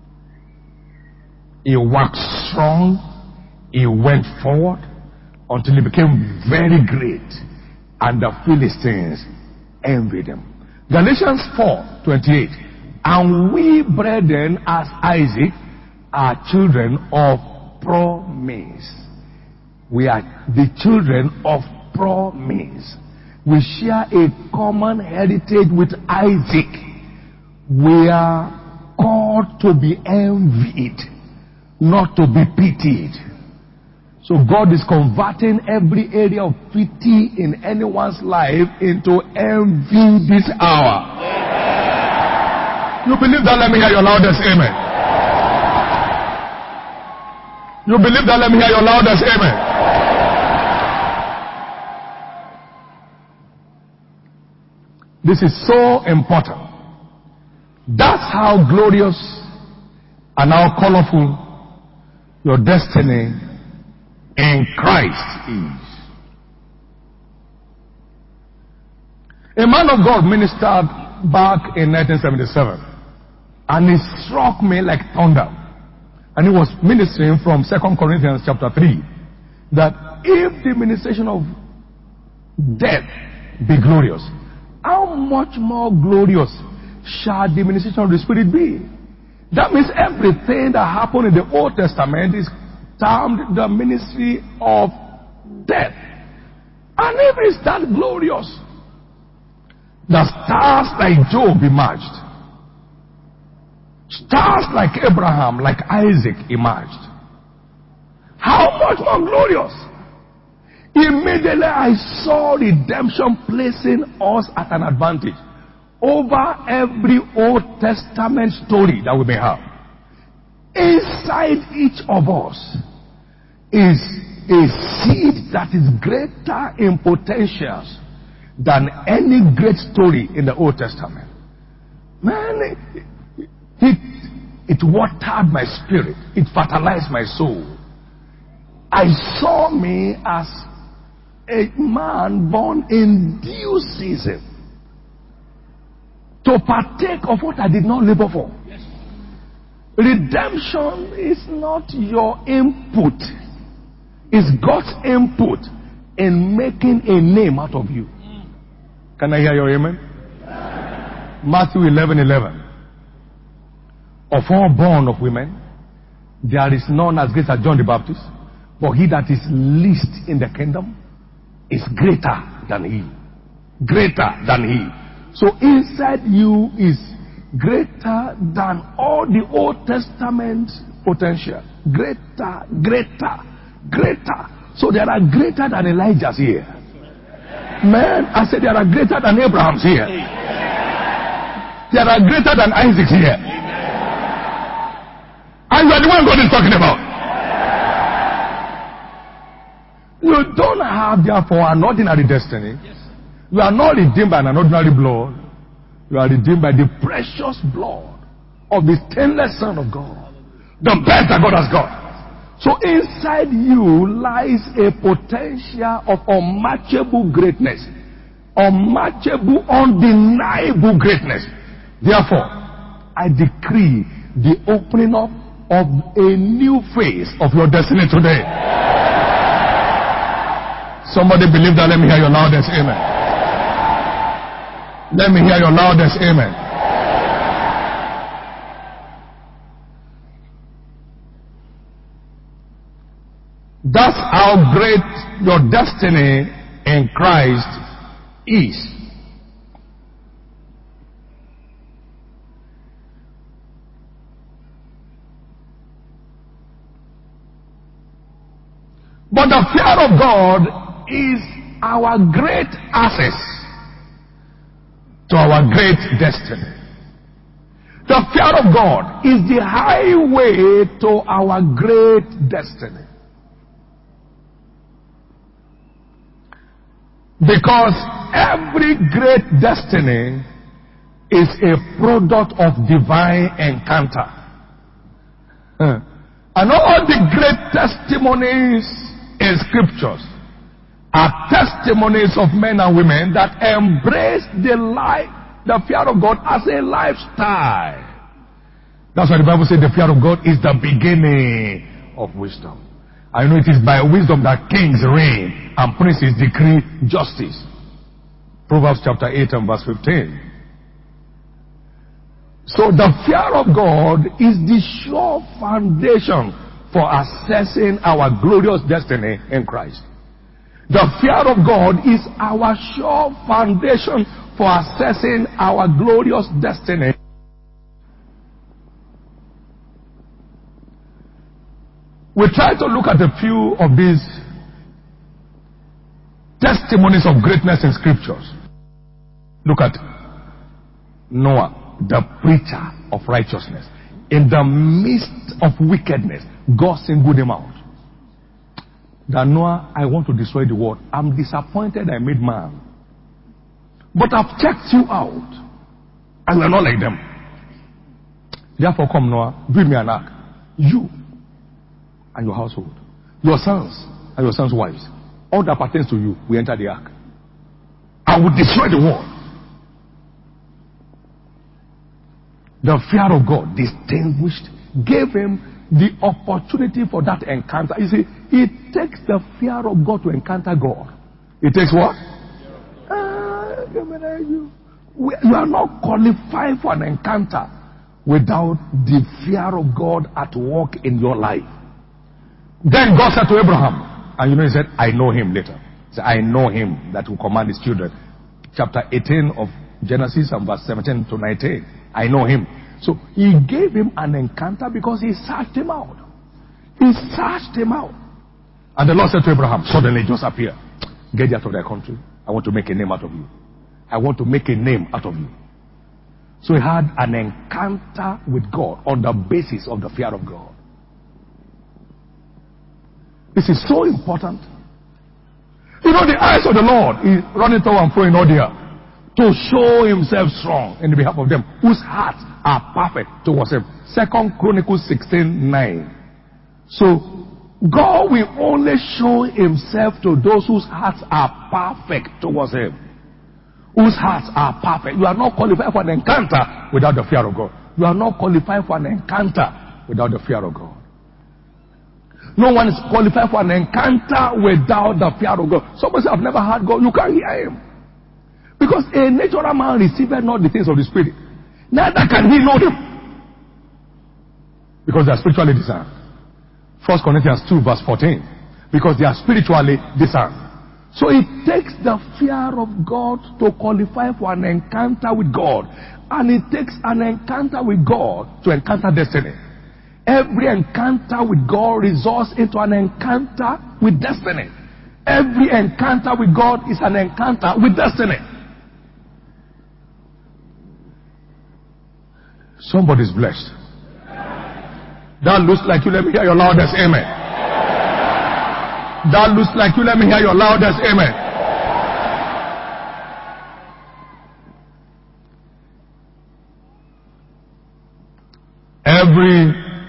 He waxed strong, he went forward, until he became very great, and the Philistines envied him. Galatians four twenty-eight. And we, brethren, as Isaac, are children of promise. We are the children of promise. We share a common heritage with Isaac. We are called to be envied, not to be pitied. So God is converting every area of pity in anyone's life into envy this hour. You believe that? Let me hear your loudest amen. You believe that? Let me hear your loudest amen. This is so important. That's how glorious and how colorful your destiny in Christ is. A man of God ministered back in nineteen seventy-seven, and it struck me like thunder. And he was ministering from Second Corinthians chapter three, that if the ministration of death be glorious, how much more glorious shall the ministration of the Spirit be? That means everything that happened in the Old Testament is termed the ministry of death. And if it's that glorious, the stars like Job emerged. Stars like Abraham, like Isaac emerged. How much more glorious? Immediately I saw redemption placing us at an advantage over every Old Testament story that we may have. Inside each of us is a seed that is greater in potentials than any great story in the Old Testament. Man, it, it watered my spirit. It fertilized my soul. I saw me as a man born in due season to partake of what I did not labor for. Yes. Redemption is not your input. It's God's input in making a name out of you. Can I hear your amen? Yeah. Matthew eleven eleven. Of all born of women, there is none as great as John the Baptist, but he that is least in the kingdom is greater than he. Greater than he. So inside you is greater than all the Old Testament potential. Greater, greater, greater. So there are greater than Elijah's here. Man, I said there are greater than Abraham's here. There are greater than Isaac's here. And you are the one God is talking about. You don't have, therefore, an ordinary destiny. You are not redeemed by an ordinary blood. You are redeemed by the precious blood of the stainless Son of God. The best that God has got. So inside you lies a potential of unmatchable greatness. Unmatchable, undeniable greatness. Therefore, I decree the opening up of a new phase of your destiny today. Somebody believe that. Let me hear your loudest amen. Let me hear your loudest amen. That's how great your destiny in Christ is. But the fear of God is our great access to our great destiny. The fear of God is the highway to our great destiny. Because every great destiny is a product of divine encounter. Uh, and all the great testimonies in scriptures are testimonies of men and women that embrace the life, the fear of God as a lifestyle. That's why the Bible says the fear of God is the beginning of wisdom. I know it is by wisdom that kings reign and princes decree justice. Proverbs chapter eight and verse fifteen. So the fear of God is the sure foundation for accessing our glorious destiny in Christ. The fear of God is our sure foundation for accessing our glorious destiny. We try to look at a few of these testimonies of greatness in scriptures. Look at Noah, the preacher of righteousness. In the midst of wickedness, God singled him out. That Noah, I want to destroy the world. I'm disappointed I made man. But I've checked you out, and you are not like them. Therefore, come Noah, build me an ark. You and your household, your sons and your sons' wives, all that pertains to you, we enter the ark. I will destroy the world. The fear of God distinguished, gave him the opportunity for that encounter. You see, it takes the fear of God to encounter God. It takes what? Uh, you, you are not qualified for an encounter without the fear of God at work in your life. Then God said to Abraham, and you know, he said, I know him later. He said, I know him that will command his children. Chapter eighteen of Genesis and verse seventeen to nineteen. I know him. So he gave him an encounter because he searched him out. He searched him out. And the Lord said to Abraham, suddenly just appear. Get you out of their country. I want to make a name out of you. I want to make a name out of you. So he had an encounter with God on the basis of the fear of God. This is so important. You know, the eyes of the Lord is running to and fro in all the earth to show himself strong in the behalf of them whose hearts are perfect towards him. Second Chronicles sixteen nine. So God will only show himself to those whose hearts are perfect towards him. Whose hearts are perfect. You are not qualified for an encounter without the fear of God. You are not qualified for an encounter without the fear of God. No one is qualified for an encounter without the fear of God. Somebody says, I've never heard God. You can't hear him. Because a natural man receiveth not the things of the Spirit. Neither can he know them. Because they are spiritually discerned. First Corinthians two verse fourteen. Because they are spiritually discerned. So it takes the fear of God to qualify for an encounter with God. And it takes an encounter with God to encounter destiny. Every encounter with God results into an encounter with destiny. Every encounter with God is an encounter with destiny. Somebody's blessed. That looks like you. Let me hear your loudest amen. That looks like you. Let me hear your loudest amen. Every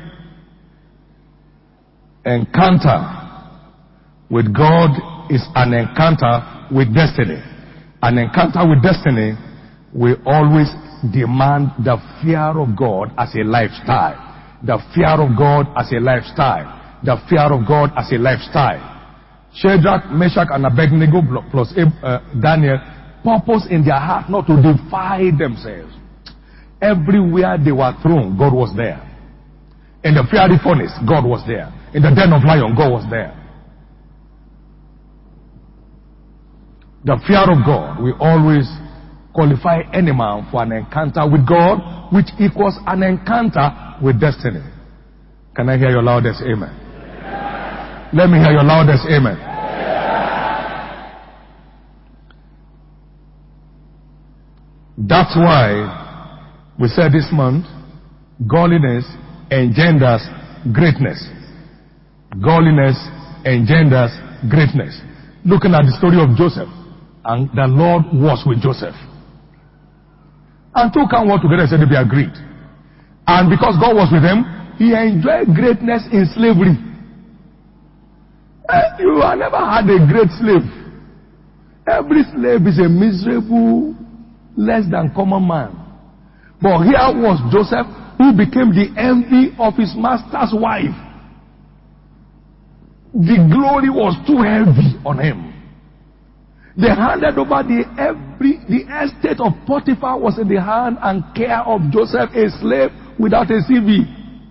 encounter with God is an encounter with destiny. An encounter with destiny will always demand the fear of God as a lifestyle. The fear of God as a lifestyle. The fear of God as a lifestyle. Shadrach, Meshach, and Abednego plus uh, Daniel purpose in their heart not to defy themselves. Everywhere they were thrown, God was there. In the fiery furnace, God was there. In the den of lions, God was there. The fear of God will always qualify any man for an encounter with God, which equals an encounter with destiny. Can I hear your loudest amen? Yeah. Let me hear your loudest amen. Yeah. That's why we said this month, godliness engenders greatness. Godliness engenders greatness. Looking at the story of Joseph, and the Lord was with Joseph. And two can work together, said they agreed. And because God was with him, he enjoyed greatness in slavery. And you have never had a great slave. Every slave is a miserable, less than common man. But here was Joseph, who became the envy of his master's wife. The glory was too heavy on him. They handed over the every the estate of Potiphar was in the hand and care of Joseph, a slave without a C V.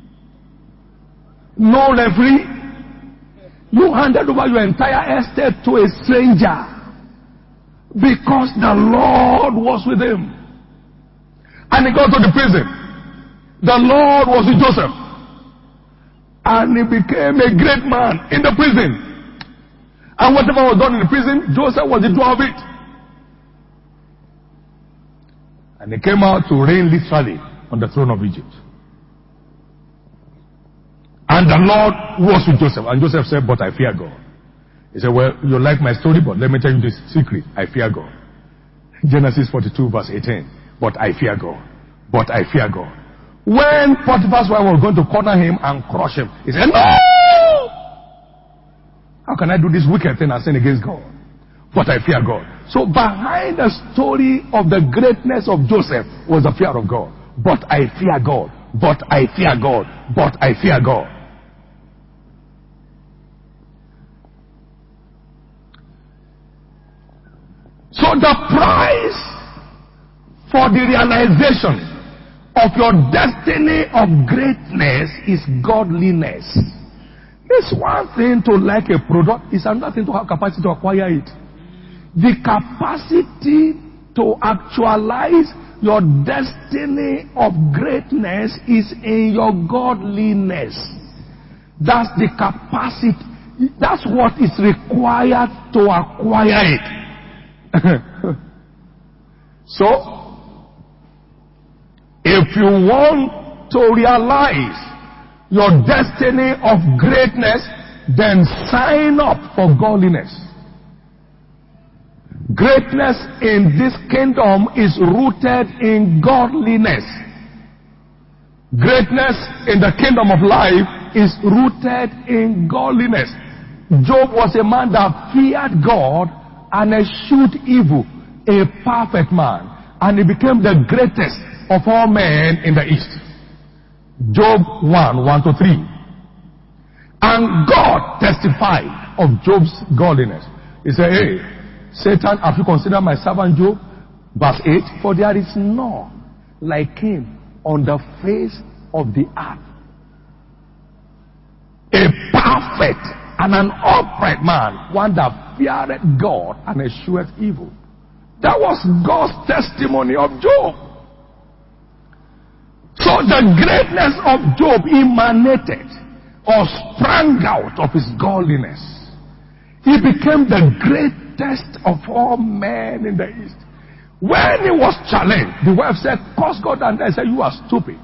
No referee. You handed over your entire estate to a stranger because the Lord was with him. And he got to the prison. The Lord was with Joseph. And he became a great man in the prison. And whatever was done in the prison, Joseph was the doer of it. And he came out to reign literally on the throne of Egypt. And the Lord was with Joseph. And Joseph said, but I fear God. He said, well, you like my story, but let me tell you this secret. I fear God. Genesis forty-two verse eighteen. But I fear God. But I fear God. When Potiphar's wife was going to corner him and crush him, he said, no! How can I do this wicked thing and sin against God? But I fear God. So behind the story of the greatness of Joseph was the fear of God. But I fear God. But I fear God. But I fear God. So the price for the realization of your destiny of greatness is godliness. It's one thing to like a product, it's another thing to have capacity to acquire it. The capacity to actualize your destiny of greatness is in your godliness. That's the capacity. That's what is required to acquire it. So, if you want to realize your destiny of greatness, then sign up for godliness. Greatness in this kingdom is rooted in godliness. Greatness in the kingdom of life is rooted in godliness. Job was a man that feared God and eschewed evil, a perfect man, and he became the greatest of all men in the East. Job one, one to three. And God testified of Job's godliness. He said, hey, Satan, have you considered my servant Job? Verse eight, for there is none like him on the face of the earth. A perfect and an upright man, one that feared God and eschewed evil. That was God's testimony of Job. So the greatness of Job emanated or sprang out of his godliness. He became the greatest of all men in the East. When he was challenged, the wife said, curse God, and I said, you are stupid.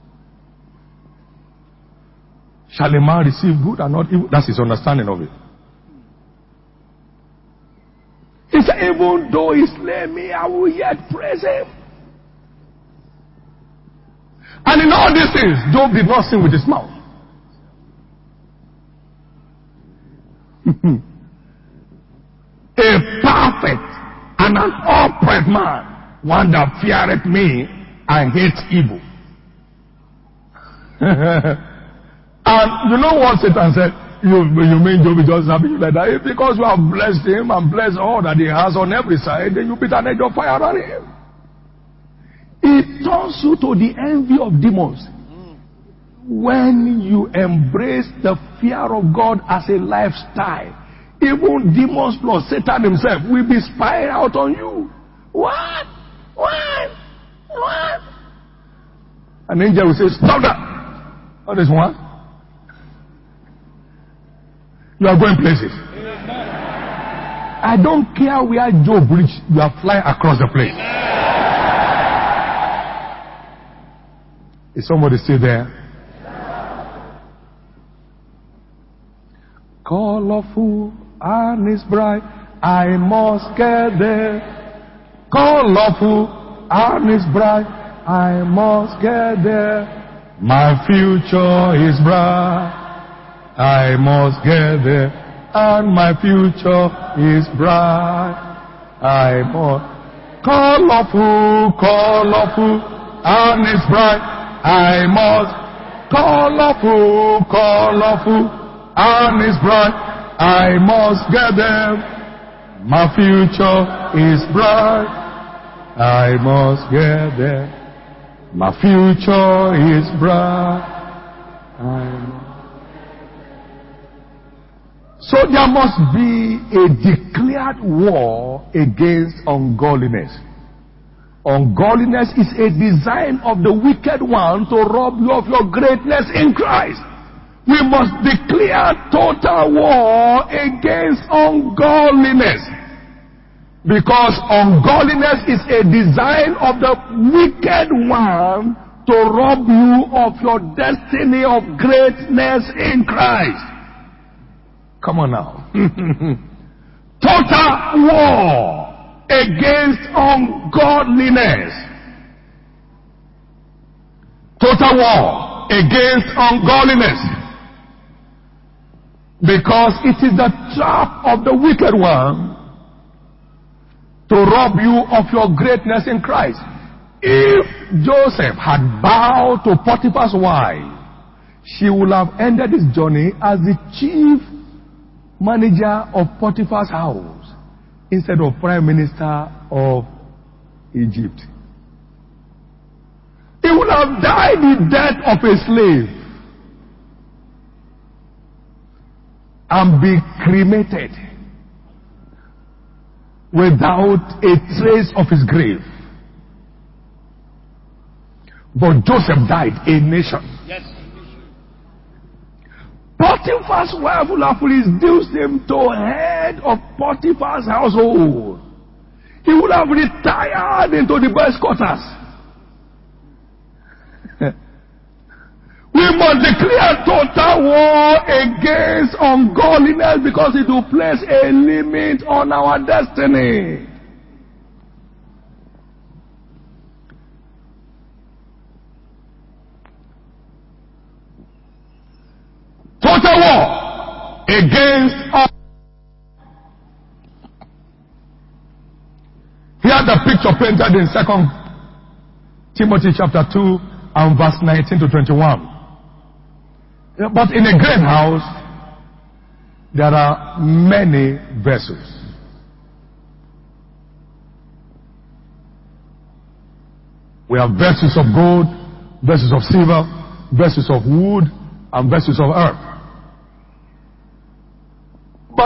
Shall a man receive good and not evil? That's his understanding of it. He said, even though he slay me, I will yet praise him. And in all these things, Job did not sin with his mouth. A perfect and an upright man, one that feareth me and hates evil. And you know what Satan said? You, you mean Job is just happy like that? It's because you have blessed him and blessed all that he has on every side, then you put an edge of fire on him. It turns you to the envy of demons. When you embrace the fear of God as a lifestyle, even demons plus Satan himself will be spying out on you. What? What? What? An angel will say, stop that. What is one? You are going places. I don't care where Job reached, you are flying across the place. Is somebody still there? Colorful and his bride, I must get there. Colorful and his bride, I must get there. My future is bright, I must get there. And my future is bright, I must. Colorful, colorful and his bride, I must. Colorful, colorful and his bride, I must get them. My future is bright, I must get there. My future is bright, I must. So there must be a declared war against ungodliness. Ungodliness is a design of the wicked one to rob you of your greatness in Christ. We must declare total war against ungodliness. Because ungodliness is a design of the wicked one to rob you of your destiny of greatness in Christ. Come on now. Total war
against ungodliness. Total war against ungodliness. Because it is the trap of the wicked one to rob you of your greatness in Christ. If Joseph had bowed to Potiphar's wife, she would have ended his journey as the chief manager of Potiphar's house instead of prime minister of Egypt. He would have died the death of a slave and be cremated without a trace of his grave. But Joseph died a nation. Yes. Potiphar's wife would have reduced him to head of Potiphar's household. He would have retired into the boys' quarters. We must declare total war against ungodliness because it will place a limit on our destiny. Total war against us. Here the picture painted in Second Timothy chapter two and verse nineteen to twenty-one. But in a great house, there are many vessels. We have vessels of gold, vessels of silver, vessels of wood, and vessels of earth. But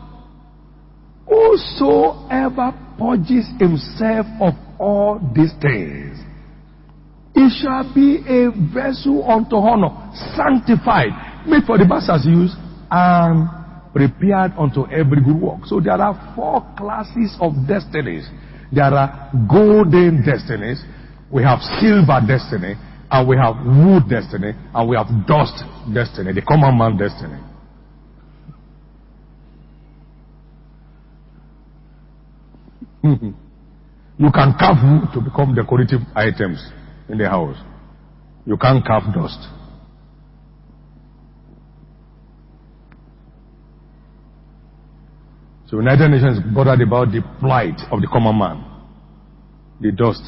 whosoever purges himself of all these things, it shall be a vessel unto honor, sanctified, made for the master's use, and prepared unto every good work. So there are four classes of destinies. There are golden destinies, we have silver destiny, and we have wood destiny, and we have dust destiny, the common man destiny. You can carve wood to become decorative items in the house. You can't carve dust. So United Nations is bothered about the plight of the common man, the dust.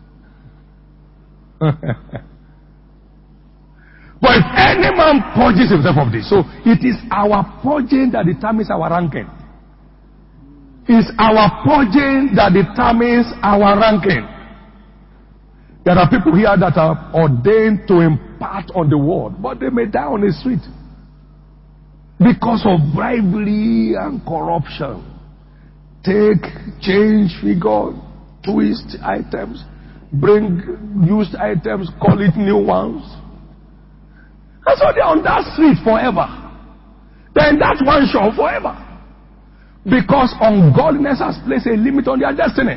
But if any man purges himself of this, so it is our purging that determines our ranking. It's our purging that determines our ranking. There are people here that are ordained to impart on the world, but they may die on the street because of bribery and corruption. Take, change figure, twist items, bring used items, call it new ones. And so they're on that street forever. They're in that one shop forever. Because ungodliness has placed a limit on their destiny.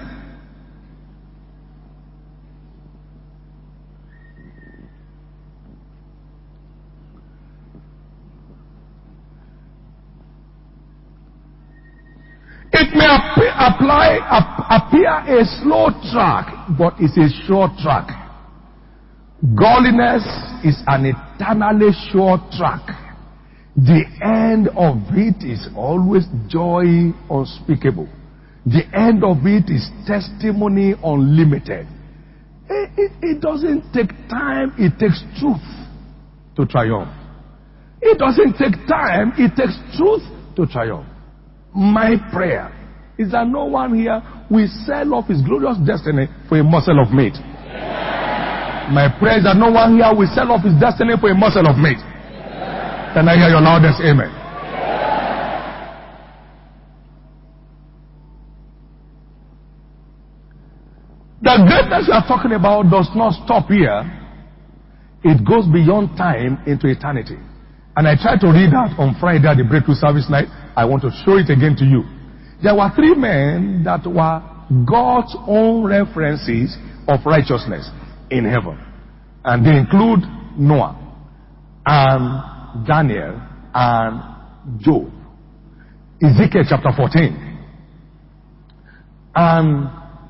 It may appear, apply, ap- appear a slow track, but it's a sure track. Godliness is an eternally sure track. The end of it is always joy unspeakable. The end of it is testimony unlimited. It, it, it doesn't take time, it takes truth to triumph. It doesn't take time, it takes truth to triumph. My prayer is that no one here will sell off his glorious destiny for a morsel of meat. My prayer is that no one here will sell off his destiny for a morsel of meat. Can I hear your loudest amen? The greatness we are talking about does not stop here. It goes beyond time into eternity. And I tried to read that on Friday at the breakthrough service night. I want to show it again to you. There were three men that were God's own references of righteousness in heaven. And they include Noah and Daniel and Job. Ezekiel chapter fourteen.
And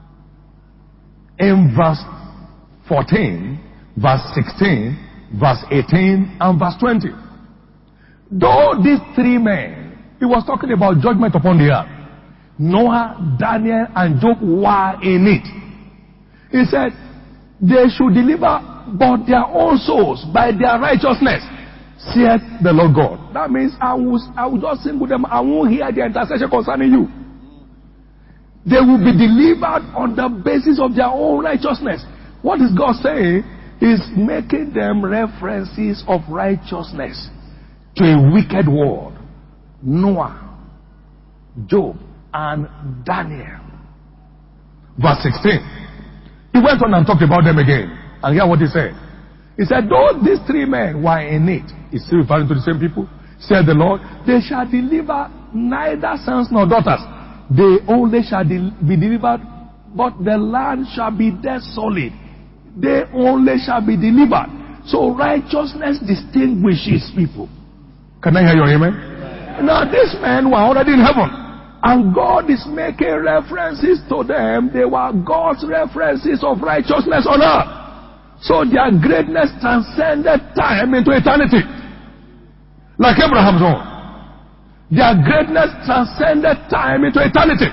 in verse fourteen, verse sixteen, verse eighteen, and verse twenty. Though these three men, he was talking about judgment upon the earth. Noah, Daniel, and Job were in it. He said, they should deliver but their own souls by their righteousness, saith the Lord God. That means I will, I will just sing with them. I won't hear their intercession concerning you. They will be delivered on the basis of their own righteousness. What is God saying? He's making them references of righteousness to a wicked world. Noah, Job, and Daniel. Verse sixteen. He went on and talked about them again. And hear what he said. He said, though these three men were in it, he's still referring to the same people, said the Lord, they shall deliver neither sons nor daughters. They only shall de- be delivered, but the land shall be desolate. They only shall be delivered. So righteousness distinguishes people. Can I hear your amen? Right. Now these men were already in heaven. And God is making references to them. They were God's references of righteousness on earth. So their greatness transcended time into eternity. Like Abraham's own. Their greatness transcended time into eternity.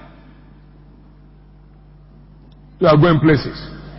You are going places.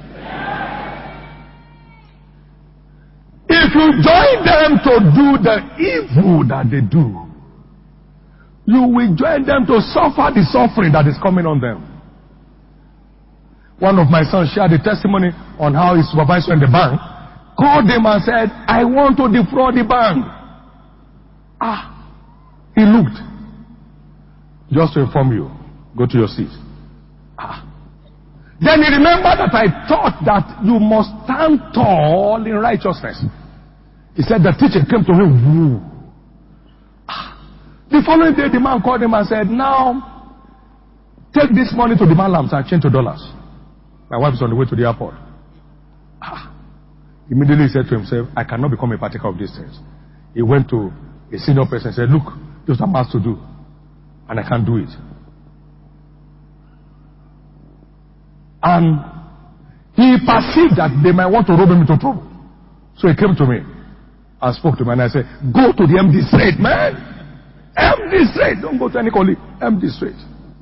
If you join them to do the evil that they do, you will join them to suffer the suffering that is coming on them. One of my sons shared a testimony on how his supervisor in the bank called him and said, I want to defraud the bank. Ah, he looked. Just to inform you, go to your seat. Ah. Then he remembered that I thought that you must stand tall in righteousness. He said the teacher came to him. Woo. Ah. The following day, the man called him and said, now, take this money to the Malams and change to dollars. My wife is on the way to the airport. Ah. Immediately he said to himself, I cannot become a partaker of these things. He went to a senior person and said, look, this is what I'm asked to do. And I can't do it. And he perceived that they might want to rob him into trouble. So he came to me and spoke to me and I said, go to the M D straight, man. M D straight. Don't go to any colleague. M D straight.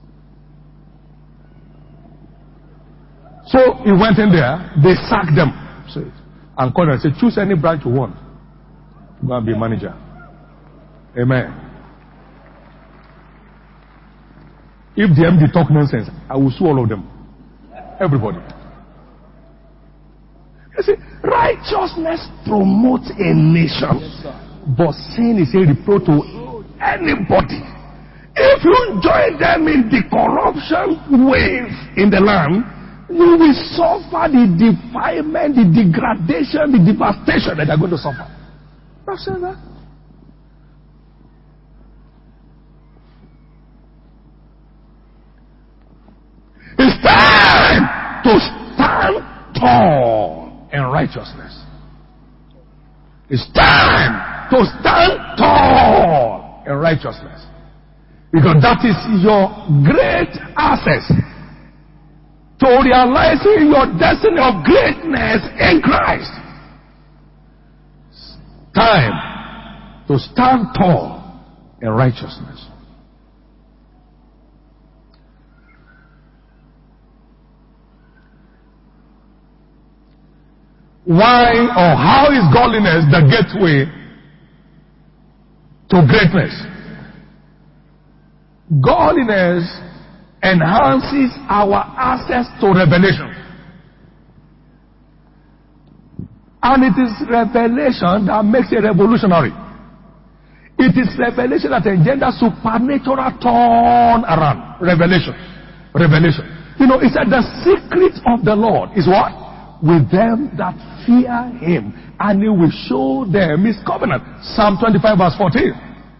So he went in there, they sacked them. And called and said, choose any branch you want. Go and be manager. Amen. If the M D talk nonsense, I will sue all of them. Everybody. You see, righteousness promotes a nation. But sin is a reproach to anybody. If you join them in the corruption wave in the land, you will suffer the defilement, the degradation, the devastation that they are going to suffer. I've said that. It's time to stand tall in righteousness. It's time to stand tall in righteousness. Because that is your great access to realizing your destiny of greatness in Christ. It's time to stand tall in righteousness. Why or how is godliness the gateway to greatness? Godliness enhances our access to revelation. And it is revelation that makes it revolutionary. It is revelation that engenders supernatural turn around. Revelation. Revelation. You know, it said the secret of the Lord is what? With them that fear him. And he will show them his covenant. Psalm twenty-five verse fourteen.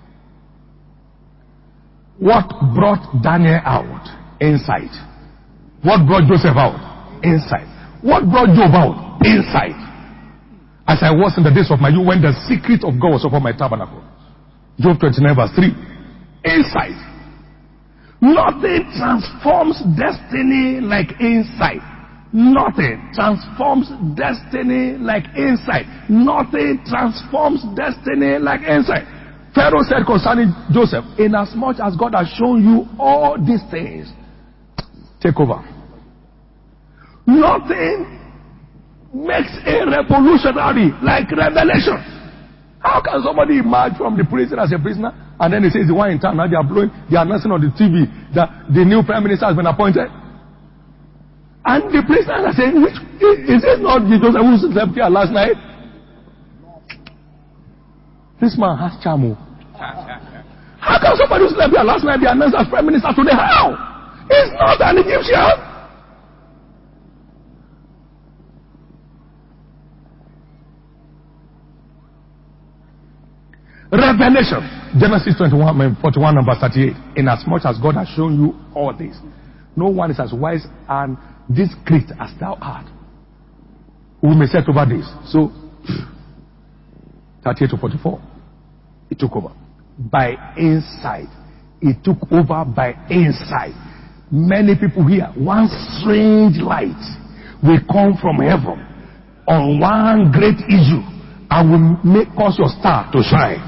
What brought Daniel out? Insight. What brought Joseph out? Insight. What brought Job out? Insight. As I was in the days of my youth when the secret of God was upon my tabernacle. Job twenty-nine verse three. Insight.
Nothing transforms destiny like insight. Nothing transforms destiny like insight. Nothing transforms destiny like insight. Pharaoh said concerning Joseph, inasmuch as God has shown you all these things, take over. Nothing makes a revolutionary like revelation. How can somebody emerge from the prison as a prisoner and then he says the one in town, now they are blowing, they are announcing on the T V that the new prime minister has been appointed? And the prisoners are saying, which, is it not Jesus who slept here last night? This man has charm. How can somebody who slept here last night be announced as prime minister today? How? He's not an Egyptian. Revelation, Genesis twenty-one, forty-one, number thirty-eight. Inasmuch as God has shown you all this, no one is as wise and discreet as thou art, who may set over this. So, thirty-eight to forty-four, it took over. By insight. It took over by insight. Many people here, one strange light will come from heaven on one great issue and will make cause your star to shine.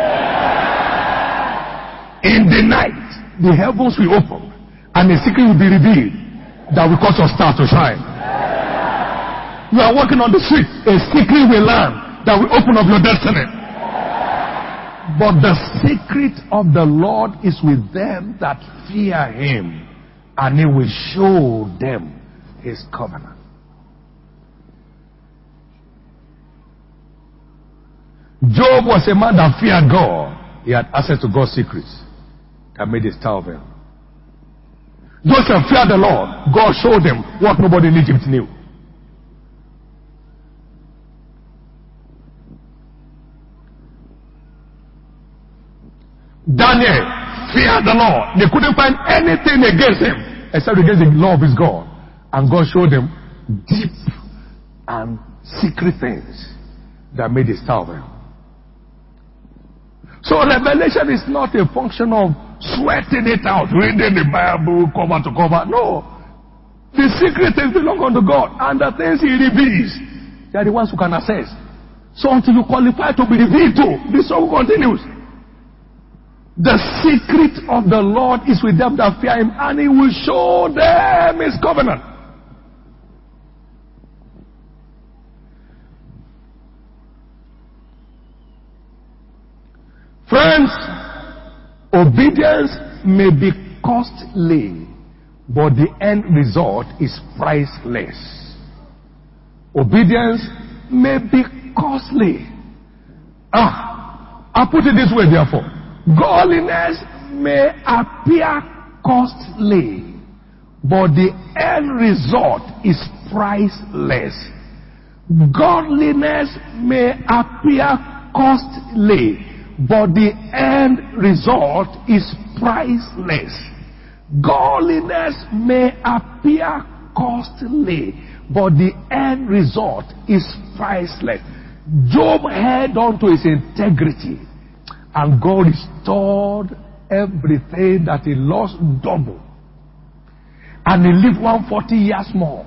In the night, the heavens will open and a secret will be revealed that will cause your star to shine. You are walking on the street, a secret will land that will open up your destiny. But the secret of the Lord is with them that fear him, and he will show them his covenant. Job was a man that feared God. He had access to God's secrets that made his tower of hell. Joseph feared the Lord. God showed him what nobody in Egypt knew. Daniel feared the Lord. They couldn't find anything against him except against the law of his God. And God showed him deep and secret things that made his tower of hell. So revelation is not a function of sweating it out, reading the Bible cover to cover. No. The secret things belong unto God. And the things he reveals, they are the ones who can access. So until you qualify to be revealed to, this song continues. The secret of the Lord is with them that fear him, and he will show them his covenant. Friends, obedience may be costly, but the end result is priceless. Obedience may be costly. Ah, I'll put it this way, therefore. Godliness may appear costly, but the end result is priceless. Godliness may appear costly, but the end result is priceless. Godliness may appear costly, but the end result is priceless. Job held on to his integrity, and God restored everything that he lost double. And he lived one hundred forty years more.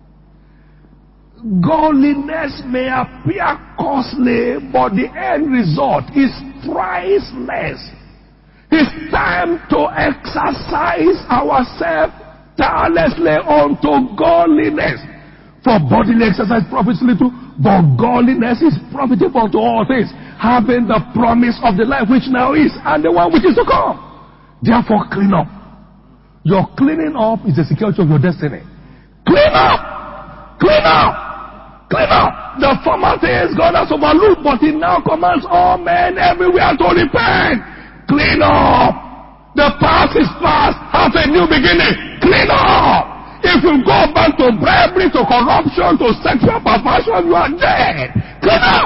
Godliness may appear costly, but the end result is priceless. It's time to exercise ourselves tirelessly unto godliness. For bodily exercise profits little, but godliness is profitable unto all things, having the promise of the life which now is and the one which is to come. Therefore, clean up. Your cleaning up is the security of your destiny. Clean up! Clean up! Clean up! The former things God has overlooked, but he now commands all men everywhere to repent. Clean up! The past is past. Have a new beginning. Clean up! If you go back to bribery, to corruption, to sexual perversion, you are dead. Clean up!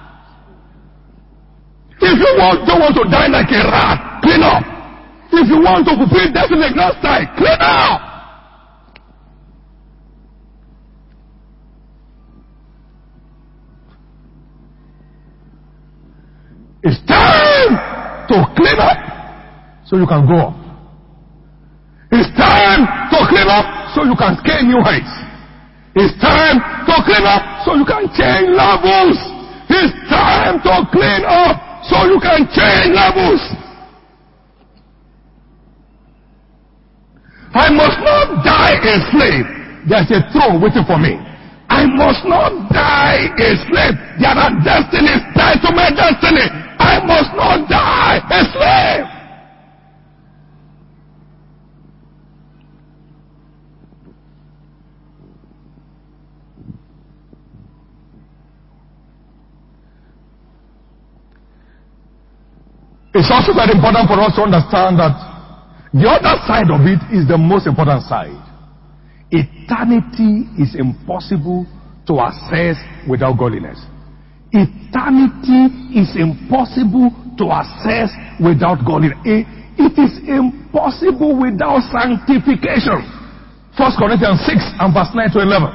If you want, don't want to die like a rat, clean up. If you want to fulfill destiny like time, clean up. It's time to clean up so you can go up. so you can scale new heights. It's time to clean up so you can change levels. It's time to clean up so you can change levels. I must not die a slave. There's a throne waiting for me. I must not die a slave. There are destinies tied to my destiny. I must not die a slave. It's also very important for us to understand that the other side of it is the most important side. Eternity is impossible to access without godliness. Eternity is impossible to access without godliness. It is impossible without sanctification. First Corinthians six and verse nine to eleven.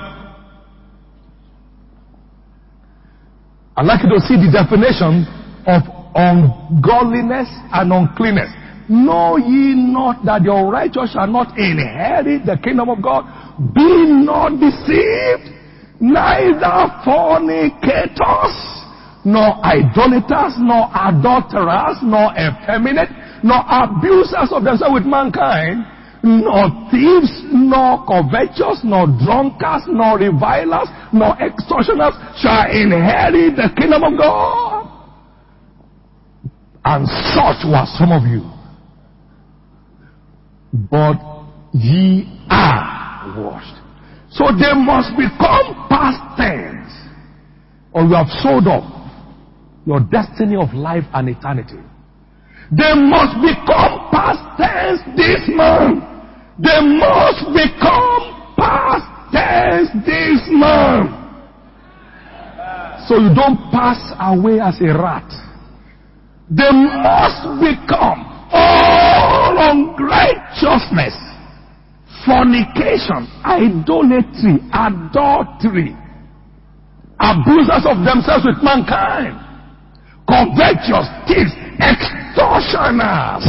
I'd like you to see the definition of ungodliness and uncleanness. Know ye not that the unrighteous shall not inherit the kingdom of God? Be not deceived, neither fornicators, nor idolaters, nor adulterers, nor effeminate, nor abusers of themselves with mankind, nor thieves, nor covetous, nor drunkards, nor revilers, nor extortioners shall inherit the kingdom of God. And such were some of you. But ye are washed. So they must become past tense, or you have sold off your destiny of life and eternity. They must become past tense this month. They must become past tense this month. So you don't pass away as a rat. They must become all unrighteousness, fornication, idolatry, adultery, abusers of themselves with mankind, covetous, thieves, extortioners.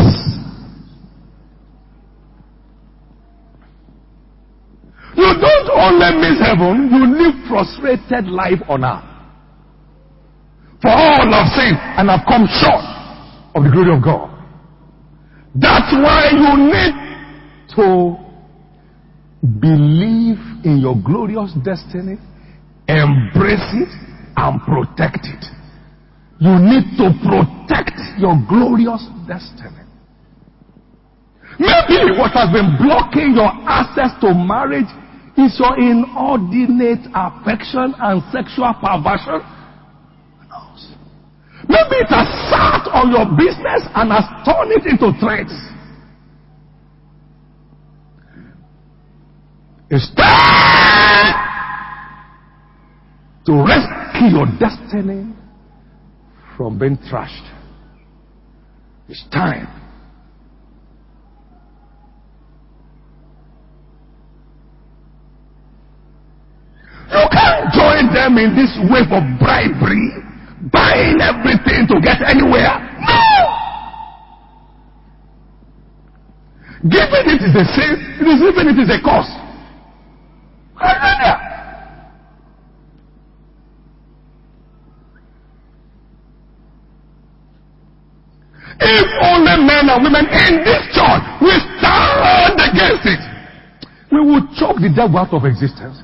You don't only miss heaven, you live frustrated life on earth. For all have sinned and have come short of the glory of God. That's why you need to believe in your glorious destiny, embrace it, and protect it. You need to protect your glorious destiny. Maybe what has been blocking your access to marriage is your inordinate affection and sexual perversion. Maybe it has sat on your business and has turned it into threats. It's time to rescue your destiny from being trashed. It's time. You can't join them in this wave of bribery, buying everything to get anywhere. No! Giving it is a sin, receiving it is a cost. Hallelujah! If only men and women in this church will stand against it, we will choke the devil out of existence.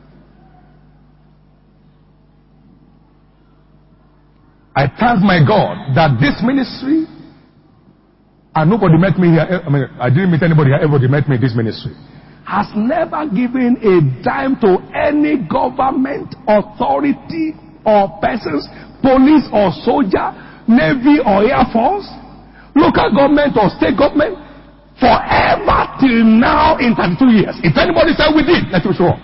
I thank my God that this ministry, and nobody met me here, I mean, I didn't meet anybody here, everybody met me in this ministry, has never given a dime to any government, authority, or persons, police or soldier, Navy or Air Force, local government or state government, forever till now in thirty-two years. If anybody said we did, let me show up.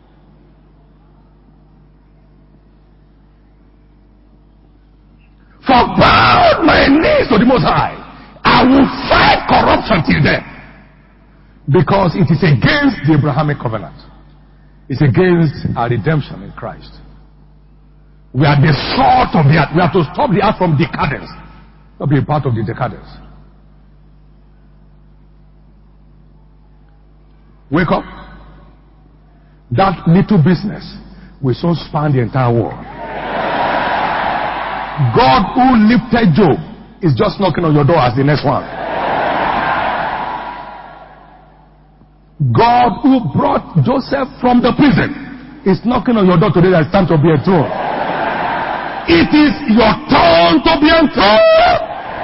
For bowed my knees to the Most High, I will fight corruption till then. Because it is against the Abrahamic covenant. It's against our redemption in Christ. We are the salt of the earth. We have to stop the earth from decadence. Not be a part of the decadence. Wake up.
that little business will soon span the entire world. God who lifted Job is just knocking on your door as the next one. God who brought Joseph from the prison is knocking on your door today. That it's time to be enthroned. It is your turn to be enthroned.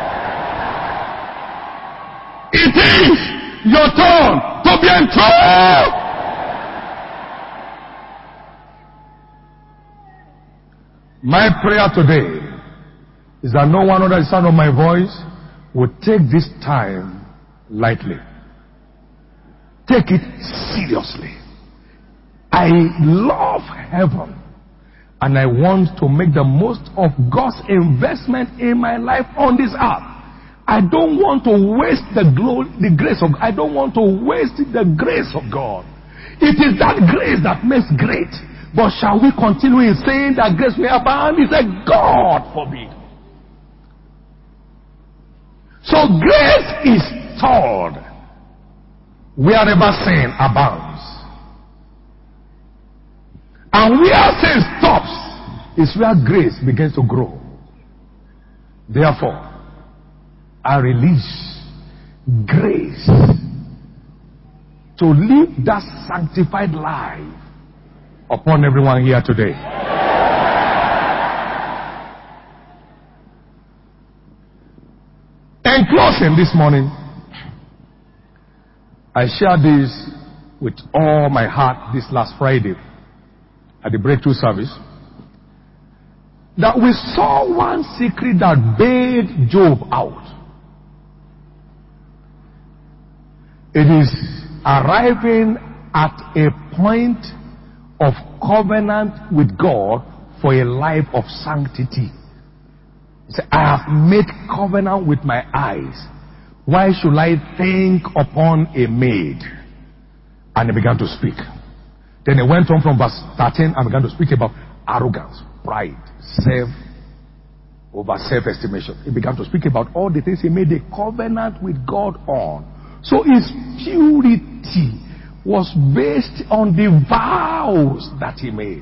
It is your turn to be enthroned. My prayer today is that no one under the sound of my voice will take this time lightly. Take it seriously. I love heaven, and I want to make the most of God's investment in my life on this earth. I don't want to waste the glory, the grace of God. I don't want to waste the grace of God. It is that grace that makes great. But shall we continue in saying that grace may abound? He said, God forbid. So grace is stored wherever sin abounds. And where sin stops is where grace begins to grow. Therefore, I release grace to live that sanctified life upon everyone here today. In closing this morning, I shared this with all my heart this last Friday at the breakthrough service, that we saw one secret that bailed Job out. It is arriving at a point of covenant with God for a life of sanctity. He said, I have made covenant with my eyes. Why should I think upon a maid? And he began to speak. Then he went on from verse thirteen and began to speak about arrogance, pride, self, over self-estimation. He began to speak about all the things he made a covenant with God on. So his purity was based on the vows that he made.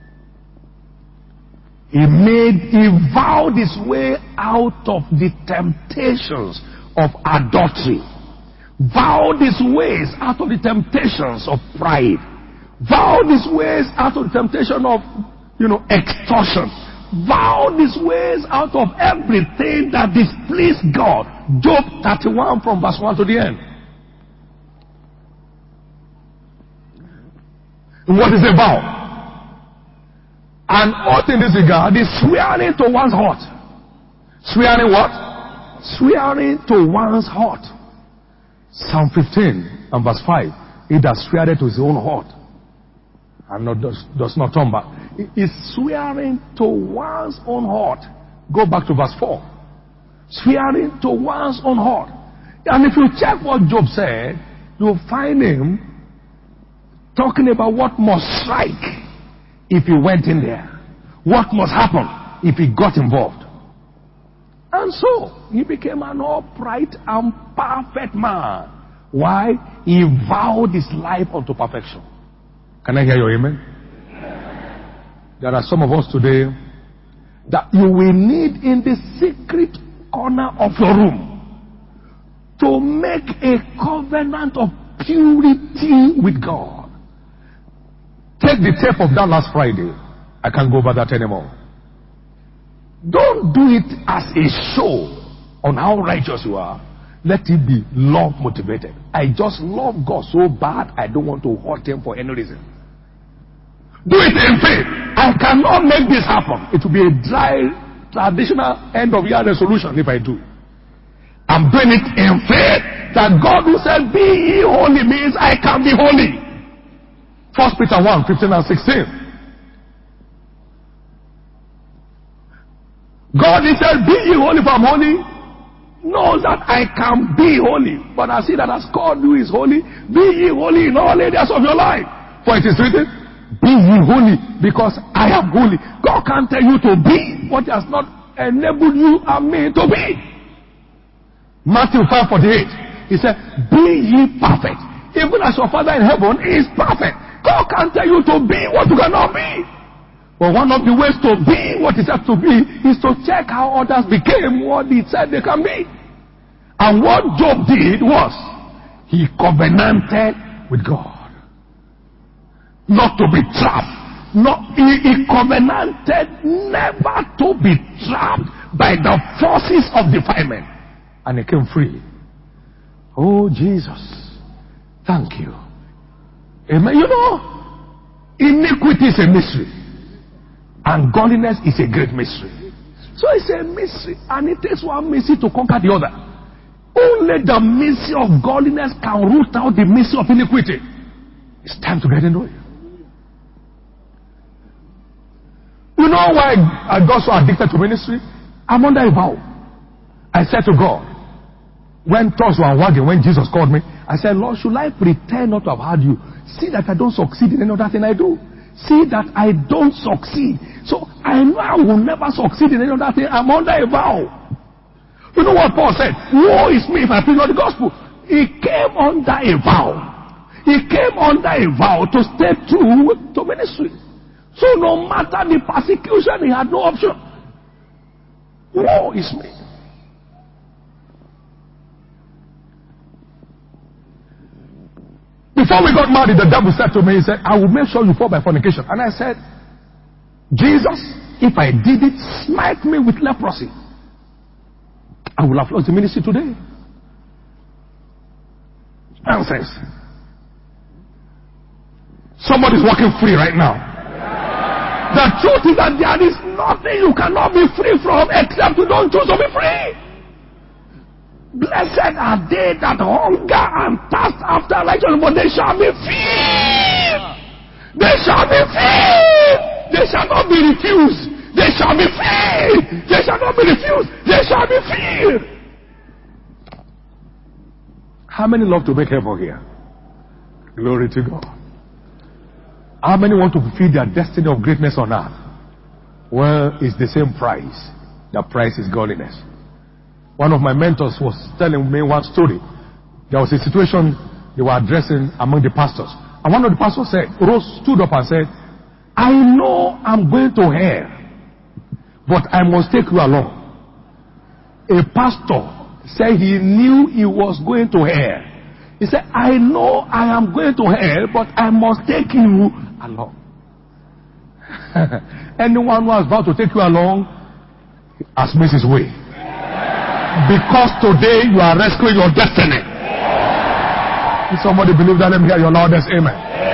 He made, he vowed his way out of the temptations of adultery. Vowed his ways out of the temptations of pride. Vowed his ways out of the temptation of, you know, extortion. Vowed his ways out of everything that displeased God. Job thirty-one from verse one to the end. What is a vow? An oath in this regard is swearing to one's heart. Swearing what? Swearing to one's heart. Psalm fifteen and verse five. He that sweareth to his own heart and not, does, does not turn back. He is swearing to one's own heart. Go back to verse four. Swearing to one's own heart. And if you check what Job said, you'll find him talking about what must strike if he went in there. What must happen if he got involved. And so, he became an upright and perfect man. Why? He vowed his life unto perfection. Can I hear your amen? There are some of us today that you will need in the secret corner of your room to make a covenant of purity with God. Take the tape of that last Friday. I can't go over that anymore. Don't do it as a show on how righteous you are. Let it be love motivated. I just love God so bad I don't want to hurt him for any reason. Do it in faith. I cannot make this happen. It will be a dry, traditional end of year resolution if I do. I'm doing it in faith that God who said, be ye holy means I can be holy. First Peter one, fifteen and sixteen. God he said, be ye holy for I'm holy. Knows that I can be holy. But I see that as God who is holy, be ye holy in all areas of your life. For it is written, be ye holy because I am holy. God can't tell you to be what he has not enabled you and me to be. Matthew five forty-eight. He said, be ye perfect. Even as your Father in heaven is perfect.
God can't tell you to be what you cannot be. But one of the ways to be what he said to be is to check how others became what he said they can be. And what Job did was, he covenanted with God. Not to be trapped. Not, he, he covenanted never to be trapped by the forces of defilement. And he came free. Oh, Jesus. Thank you. Amen. You know, iniquity is a mystery. And godliness is a great mystery. So it's a mystery. And it takes one mystery to conquer the other. Only the mystery of godliness can root out the mystery of iniquity. It's time to get into it. You know why I got so addicted to ministry? I'm under a vow. I said to God, when thoughts were wagging, when Jesus called me, I said, Lord, should I pretend not to have heard you? See that I don't succeed in any other thing I do. See that I don't succeed. So I know I will never succeed in any other thing. I'm under a vow. You know what Paul said? Woe is me if I preach not the gospel. He came under a vow. He came under a vow to stay true to ministry. So no matter the persecution, he had no option. Woe is me. Before we got married, the devil said to me, he said, I will make sure you fall by fornication. And I said, Jesus, if I did it, smite me with leprosy. I will have lost the ministry today. Nonsense. Somebody's walking free right now. The truth is that there is nothing you cannot be free from except you don't choose to be free. Blessed are they that hunger and thirst after righteousness, but they shall be filled. They shall be filled. They shall not be refused. They shall be filled. They shall not be refused. They shall be filled. How many love to make heaven here? Glory to God. How many want to fulfill their destiny of greatness on earth? Well, it's the same price. The price is godliness. One of my mentors was telling me one story. There was a situation they were addressing among the pastors. And one of the pastors said, rose, stood up and said, I know I'm going to hell, but I must take you along. A pastor said he knew he was going to hell. He said, I know I am going to hell, but I must take you along. Anyone who is about to take you along has missed his way. Because today you are rescuing your destiny. If somebody believe that, let me hear your loudest amen.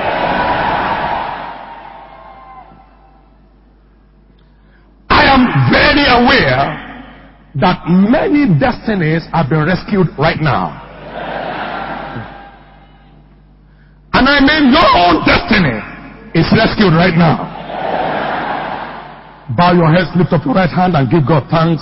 I am very aware that many destinies have been rescued right now. And I mean your own destiny is rescued right now. Bow your heads, lift up your right hand and give God thanks.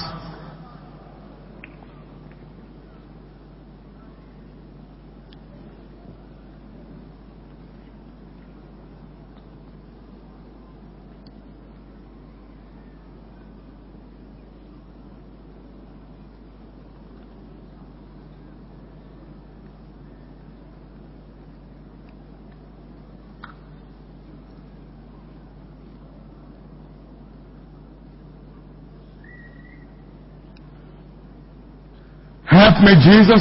Help me, Jesus.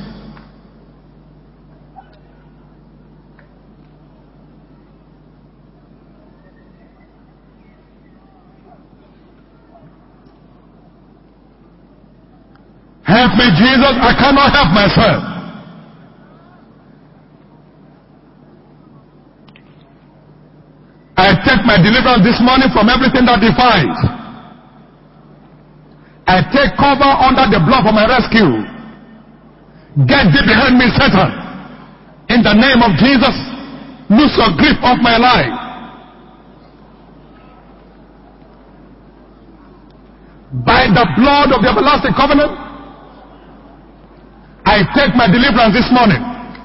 Help me, Jesus. I cannot help myself. I take my deliverance this morning from everything that defies. I take cover under the blood of my rescue. Get thee behind me, Satan. In the name of Jesus, loose your grip of my life. By the blood of the everlasting covenant, I take my deliverance this morning.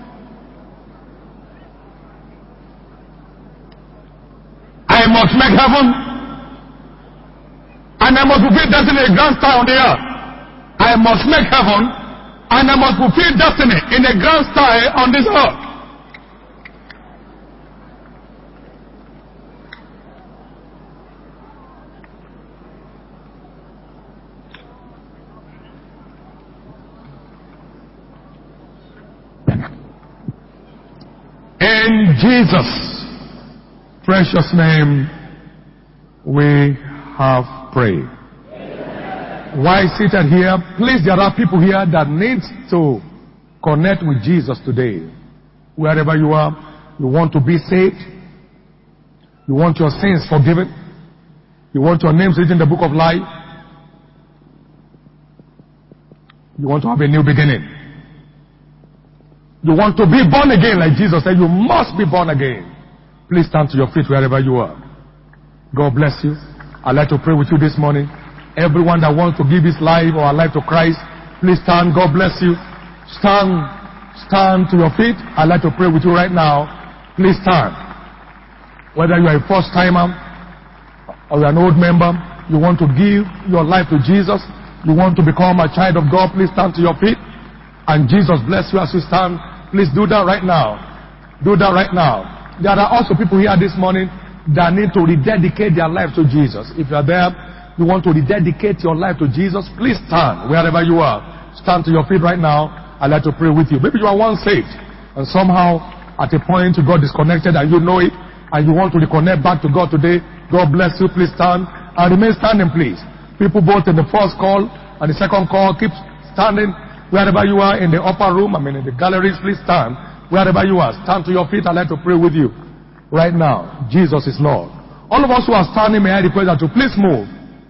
I must make heaven. And I must fulfill destiny in a grand style on the earth. I must make heaven, and I must fulfill destiny in a grand style on this earth.
Jesus' precious name we have prayed. While seated here, please, there are people here that need to connect with Jesus today. Wherever you are, you want to be saved. You want your sins forgiven. You want your names written in the book of life. You want to have a new beginning. You want to be born again, like Jesus said, you must be born again. Please stand to your feet wherever you are. God bless you. I'd like to pray with you this morning. Everyone that wants to give his life or a life to Christ, please stand. God bless you. Stand. Stand to your feet. I'd like to pray with you right now. Please stand. Whether you are a first timer or you're an old member, you want to give your life to Jesus, you want to become a child of God, please stand to your feet. And Jesus bless you as you stand. Please do that right now. Do that right now. There are also people here this morning that need to rededicate their life to Jesus. If you are there, you want to rededicate your life to Jesus, please stand wherever you are. Stand to your feet right now. I'd like to pray with you. Maybe you are once saved and somehow at a point you got disconnected and you know it and you want to reconnect back to God today. God bless you. Please stand and remain standing, please. People both in the first call and the second call, keep standing wherever you are in the upper room. I mean in the galleries, please stand wherever you are. Stand to your feet. I'd like to pray with you right now. Jesus is Lord. All of us who are standing, may I request that to please move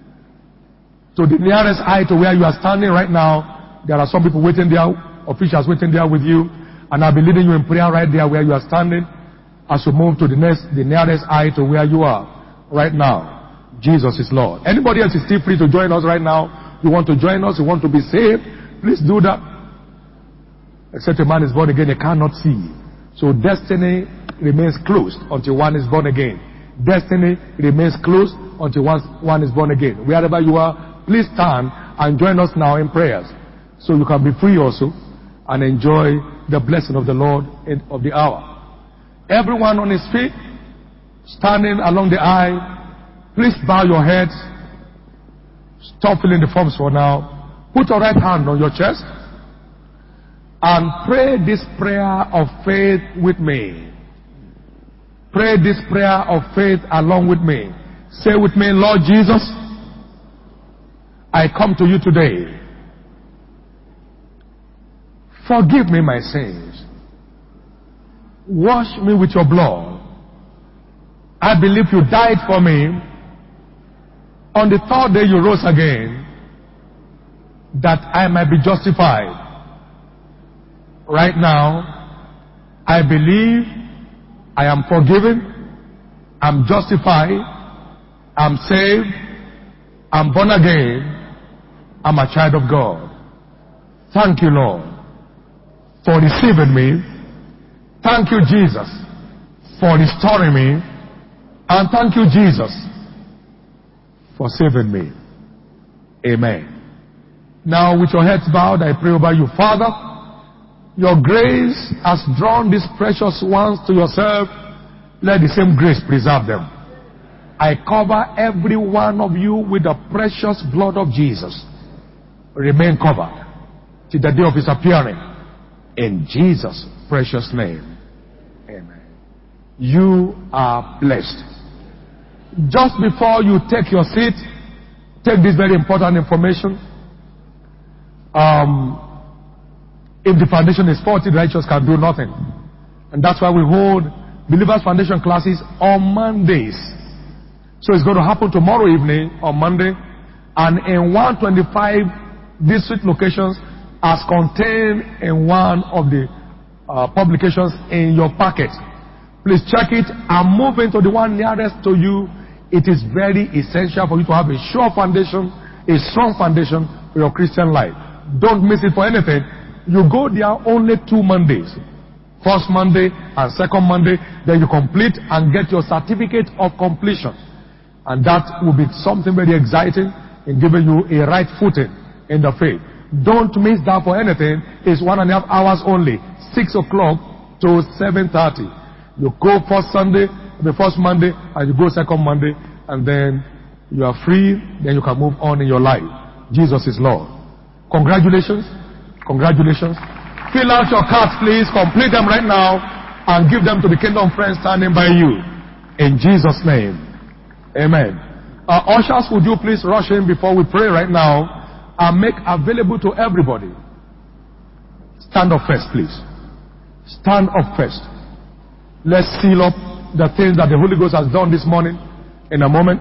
to the nearest eye to where you are standing right now. There are some people waiting there, officials waiting there with you, and I'll be leading you in prayer right there where you are standing as you move to the next, the nearest eye to where you are right now. Jesus is Lord. Anybody else is still free to join us right now. You want to join us, you want to be saved, please do that. Except a man is born again, he cannot see. So destiny remains closed until one is born again. Destiny remains closed until one, one is born again. Wherever you are, please stand and join us now in prayers. So you can be free also and enjoy the blessing of the Lord in, of the hour. Everyone on his feet, standing along the aisle, please bow your heads. Stop filling the forms for now. Put your right hand on your chest and pray this prayer of faith with me. Pray this prayer of faith along with me. Say with me, Lord Jesus, I come to you today. Forgive me my sins. Wash me with your blood. I believe you died for me. On the third day you rose again, that I might be justified. Right now, I believe I am forgiven, I'm justified, I'm saved, I'm born again, I'm a child of God. Thank you, Lord, for receiving me. Thank you, Jesus, for restoring me. And thank you, Jesus, for saving me. Amen. Now, with your heads bowed, I pray over you. Father, your grace has drawn these precious ones to yourself. Let the same grace preserve them. I cover every one of you with the precious blood of Jesus. Remain covered till the day of his appearing. In Jesus' precious name. Amen. You are blessed. Just before you take your seat, take this very important information. Um, if the foundation is faulty, the righteous can do nothing. And that's why we hold Believers Foundation classes on Mondays. So it's going to happen tomorrow evening on Monday. And in one twenty-five district locations as contained in one of the uh, publications in your packet. Please check it and move into the one nearest to you. It is very essential for you to have a sure foundation, a strong foundation for your Christian life. Don't miss it for anything. You go there only two Mondays. First Monday and second Monday. Then you complete and get your certificate of completion. And that will be something very exciting in giving you a right footing in the faith. Don't miss that for anything. It's one and a half hours only. Six o'clock to seven thirty. You go first Sunday, the first Monday, and you go second Monday, and then you are free, then you can move on in your life. Jesus is Lord. Congratulations. Congratulations. Fill out your cards, please. Complete them right now. and give them to the kingdom friends standing by you. In Jesus' name. Amen. Uh, ushers, would you please rush in before we pray right now and make available to everybody. Stand up first, please. Stand up first. Let's seal up the things that the Holy Ghost has done this morning in a moment.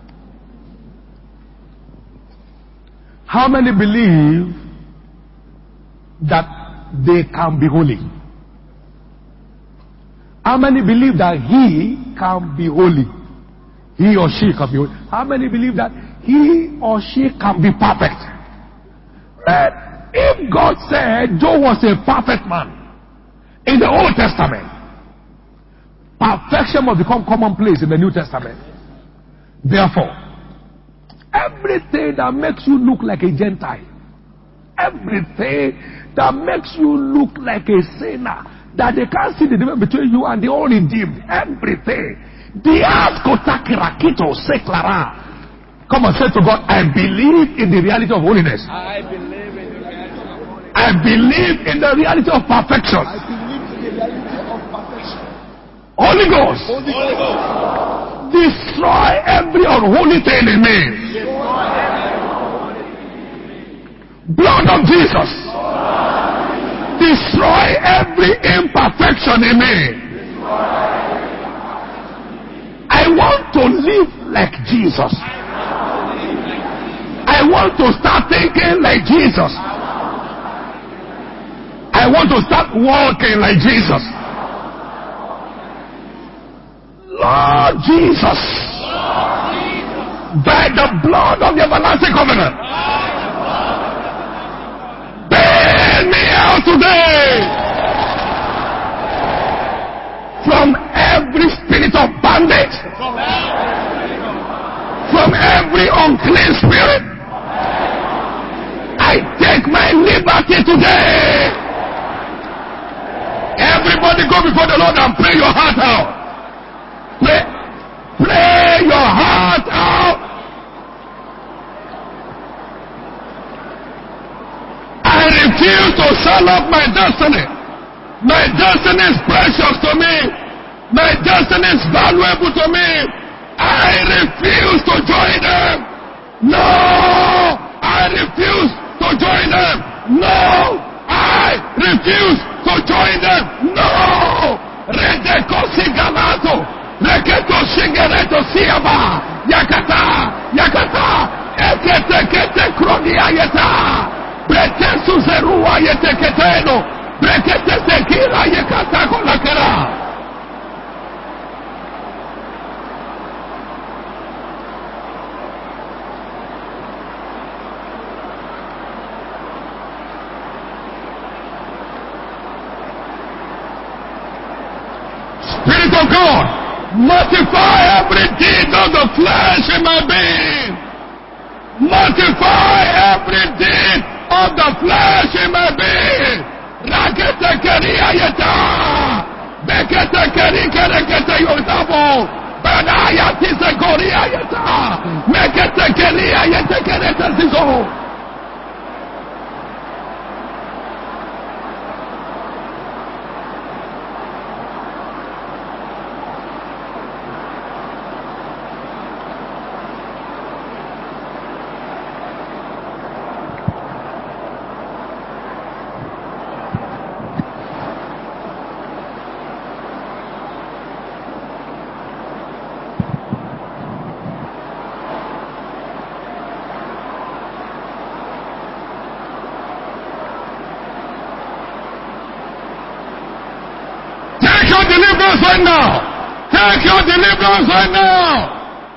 How many believe that they can be holy? How many believe that he can be holy? He or she can be holy. How many believe that he or she can be perfect? But if God said Job was a perfect man in the Old Testament, perfection must become commonplace in the New Testament. Therefore, everything that makes you look like a Gentile, everything that makes you look like a sinner, that they can't see the difference between you and the all redeemed, everything. Come and say to God, I believe in the reality of holiness.
I believe in the reality of holiness.
I believe in the reality of perfection.
I believe in the reality of perfection.
Holy Ghost,
Holy Ghost,
destroy every unholy thing in me. Blood of Jesus, destroy every imperfection in me. I want to live like Jesus. I want to start thinking like Jesus. I want to start walking like Jesus. Lord Jesus, by the blood of the everlasting covenant, bail me out today from every spirit of bondage, from every unclean spirit. I take my liberty today. Everybody go before the Lord and pray your heart out. Pray, pray your heart out. I refuse to sell up my destiny. My destiny is precious to me. My destiny is valuable to me. I refuse to join them. No, I refuse to join them. No, I refuse to join them. No. Redeko sigalato. Reketo shingereto siaba. Yakata. Yakata. Ekete kete kronia yeta. Bretesu zerua yete keteno. Brekete tekila yekata kolakera. Spirit of God, mortify every deed of the flesh in my being. Mortify every deed of the flesh in my being. Rakete keria yeta. Bekete keri kerekete yotabo. Banaya tise koria yeta. Mekete keria yete kerete zizo. Deliverance right now. Take your deliverance right now.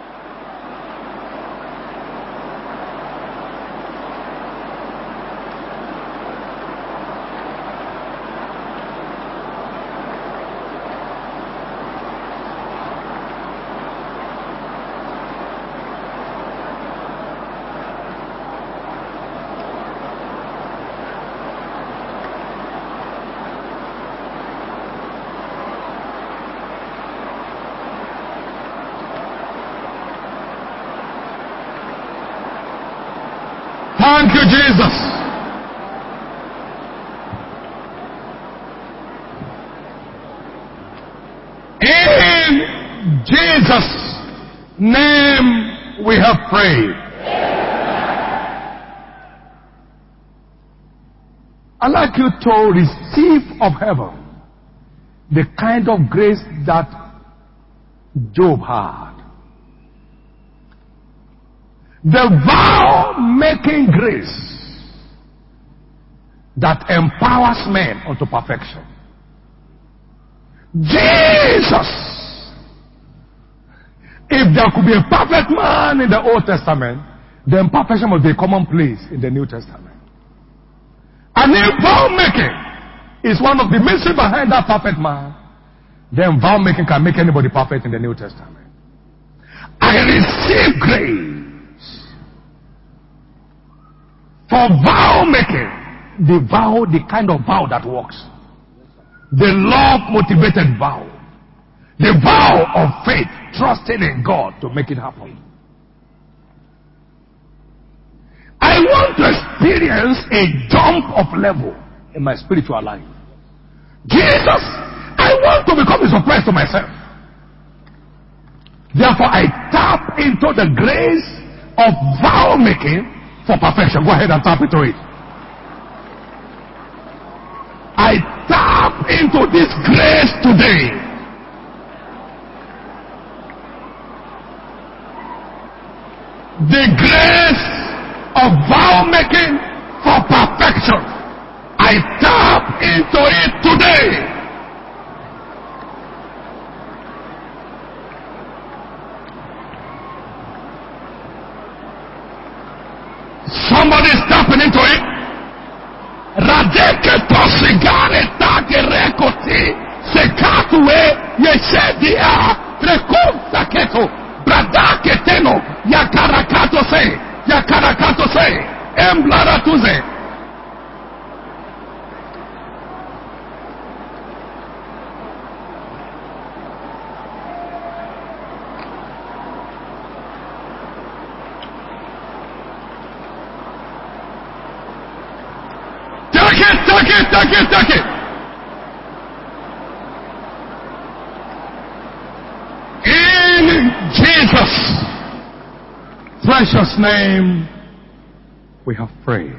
Thank you, Jesus. name we have prayed. I'd like you to receive of heaven the kind of grace that Job had. The vow-making grace that empowers men unto perfection. Jesus! If there could be a perfect man in the Old Testament, then perfection must be a commonplace in the New Testament. And if vow-making is one of the mysteries behind that perfect man, then vow-making can make anybody perfect in the New Testament. I receive grace for vow-making, the vow, the kind of vow that works. The love-motivated vow. The vow of faith, trusting in God to make it happen. I want to experience a jump of level in my spiritual life. Jesus, I want to become a surprise to myself. Therefore, I tap into the grace of vow making for perfection. Go ahead and tap into it. I tap into this grace today. The grace of vow making for perfection. I tap into it today. Somebody is tapping into it. Radeke tosigare take rekoti sekatue yeshedia rekunta keto bradake teno yakarakato se yakarakato se emblaratuze. Take it, take it, take it, take it. In Jesus' precious name, we have prayed.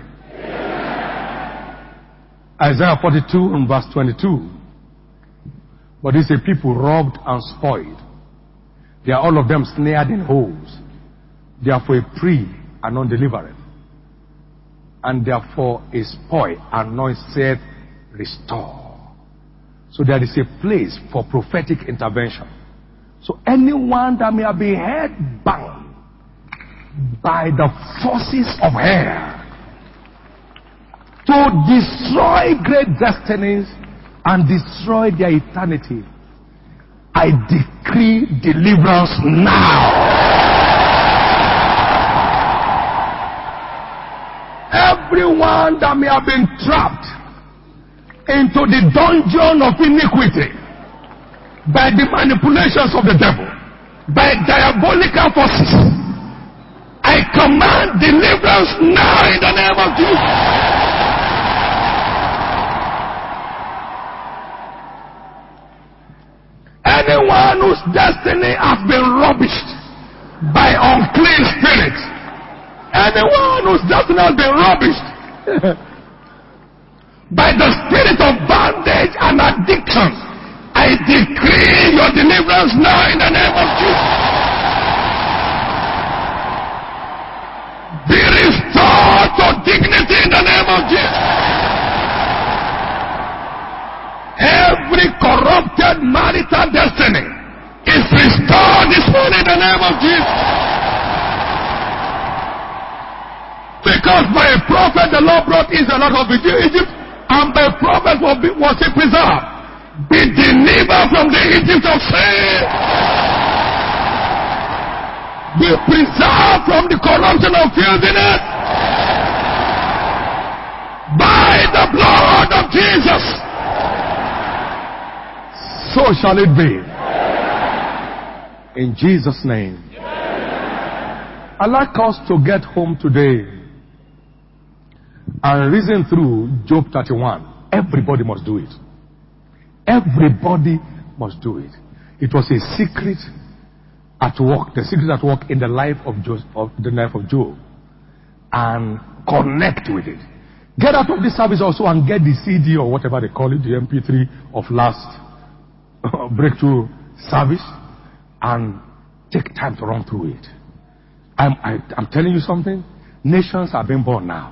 Isaiah forty-two and verse twenty-two. But these are people robbed and spoiled. They are all of them snared in holes. They are for a prey and not delivered. And therefore a spoil and not said restore. So there is a place for prophetic intervention. So anyone that may have been held bound by the forces of hell to destroy great destinies and destroy their eternity, I decree deliverance now. Everyone that may have been trapped into the dungeon of iniquity by the manipulations of the devil, by diabolical forces, I command deliverance now in the name of Jesus. Anyone whose destiny has been rubbished by unclean spirits, anyone whose destiny has been rubbished by the spirit of bondage and addiction, I decree your deliverance now in the name of Jesus. Be restored to dignity in the name of Jesus. Every corrupted marital destiny is restored this morning in the name of Jesus. Because by a prophet the Lord brought Israel out of Egypt, and by a prophet was he preserved. Be delivered from the Egypt of sin. Be preserved from the corruption of filthiness. By the blood of Jesus. So shall it be. In Jesus' name. I'd like us to get home today and reason through Job thirty-one. Everybody must do it. Everybody must do it. It was a secret at work, the secret at work in the life of Joseph, of the life of Job, and connect with it. Get out of this service also and get the C D or whatever they call it, the M P three of last breakthrough service, and take time to run through it. I'm, I, I'm telling you something. Nations are being born now.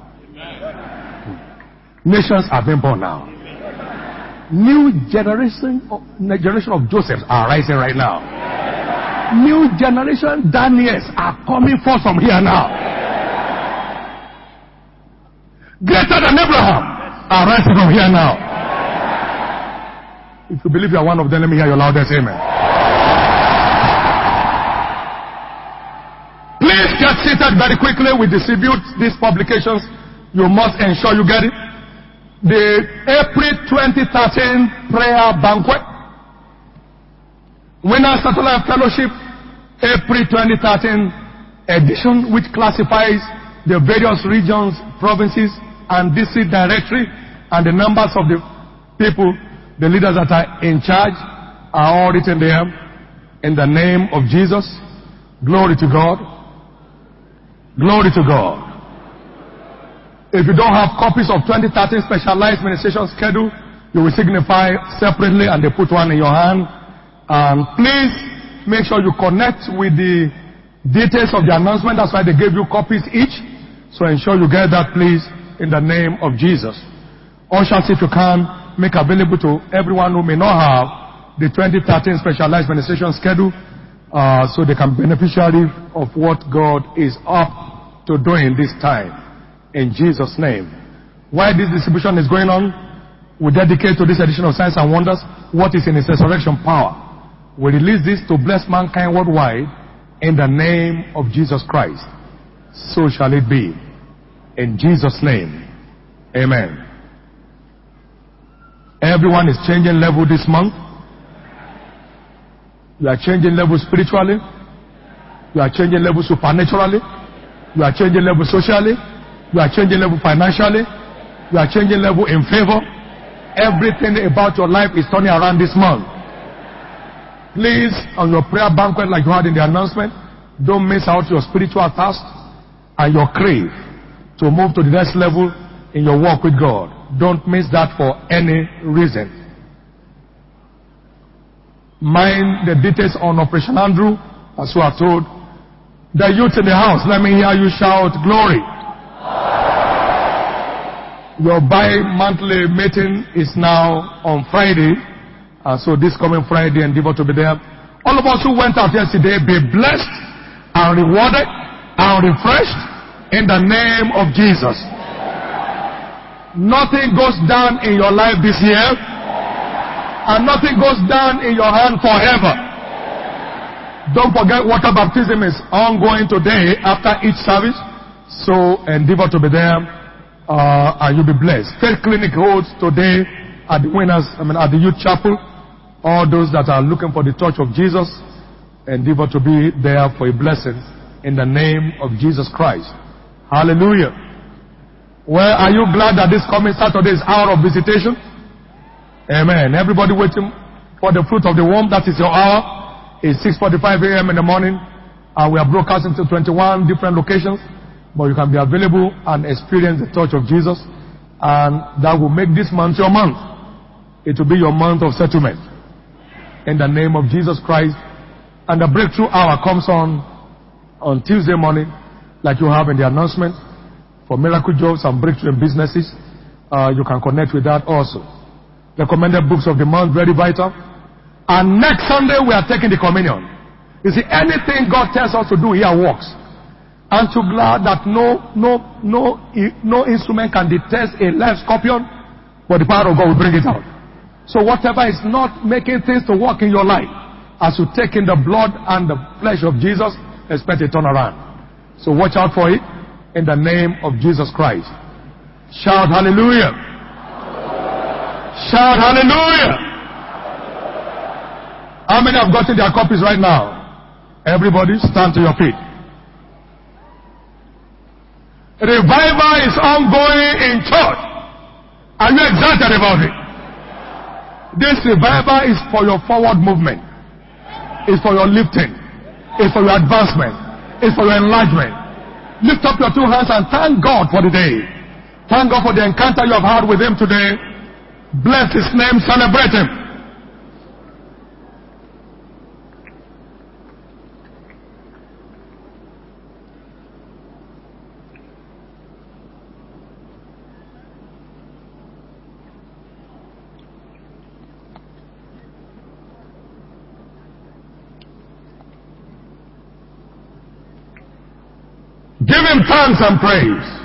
Nations are being born now. New generation of, generation of Josephs are rising right now. New generation Daniels are coming forth from here now. Greater than Abraham are rising from here now. If you believe you are one of them, let me hear your loudest amen. Please get seated very quickly. We distribute these publications. You must ensure you get it. The April twenty thirteen prayer banquet, Winners Satellite Fellowship, April twenty thirteen edition, which classifies the various regions, provinces, and district directory, and the numbers of the people, the leaders that are in charge, are all written there. In the name of Jesus, glory to God. Glory to God. If you don't have copies of twenty thirteen specialized ministration schedule, you will signify separately and they put one in your hand. And please make sure you connect with the details of the announcement. That's why they gave you copies each. So ensure you get that, please, in the name of Jesus. Ushers, if you can, make available to everyone who may not have the twenty thirteen specialized ministration schedule, uh, so they can be beneficiary of what God is up to doing this time. In Jesus' name. While this distribution is going on, we dedicate to this edition of Signs and Wonders what is in His resurrection power. We release this to bless mankind worldwide in the name of Jesus Christ. So shall it be. In Jesus' name. Amen. Everyone is changing level this month. You are changing level spiritually. You are changing level supernaturally. You are changing level socially. You are changing level financially. You are changing level in favor. Everything about your life is turning around this month. Please, on your prayer banquet like you had in the announcement, don't miss out your spiritual thirst and your crave to move to the next level in your walk with God. Don't miss that for any reason. Mind the details on Operation Andrew, as you are told. The youth in the house, let me hear you shout glory. Your bi-monthly meeting is now on Friday. Uh, so this coming Friday, endeavor to be there. All of us who went out yesterday, be blessed and rewarded and refreshed in the name of Jesus. Nothing goes down in your life this year, and nothing goes down in your hand forever. Don't forget, water baptism is ongoing today after each service. So endeavor to be there, uh, and you'll be blessed. Faith Clinic holds today at the winners, I mean at the youth chapel. All those that are looking for the touch of Jesus, endeavor to be there for a blessing in the name of Jesus Christ. Hallelujah. Well, are you glad that this coming Saturday is hour of visitation? Amen. Everybody waiting for the fruit of the womb. That is your hour. It's six forty-five a.m. in the morning, and we are broadcasting to twenty-one different locations. But you can be available and experience the touch of Jesus, and that will make this month your month. It will be your month of settlement in the name of Jesus Christ. And the breakthrough hour comes on on Tuesday morning, like you have in the announcement, for miracle jobs and breakthrough in businesses. Uh, you can connect with that also. Recommended books of the month, very vital. And next Sunday we are taking the communion. You see, anything God tells us to do here works. Aren't you glad that no, no, no, no instrument can detect a live scorpion, but the power of God will bring it out. So whatever is not making things to work in your life, as you take in the blood and the flesh of Jesus, expect a turnaround. So watch out for it in the name of Jesus Christ. Shout hallelujah. Shout hallelujah. How many have gotten their copies right now? Everybody stand to your feet. Revival is ongoing in church. Are you excited about it? This revival is for your forward movement. It's for your lifting. It's for your advancement. It's for your enlargement. Lift up your two hands and thank God for the day. Thank God for the encounter you have had with Him today. Bless His name. Celebrate Him. Give Him thanks and praise.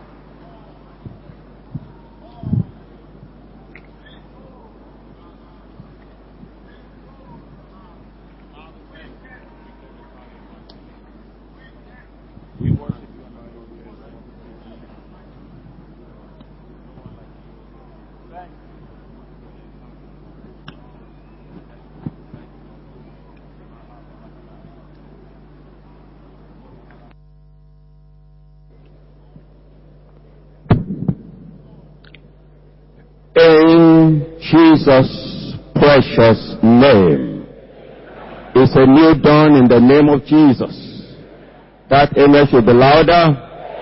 In Jesus' precious name. It's a new dawn in the name of Jesus. That amen should be louder.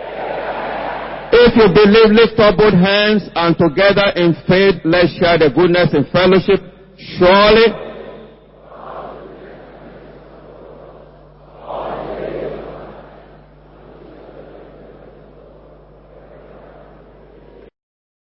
If you believe, lift up both hands and together in faith, let's share the goodness in fellowship. Surely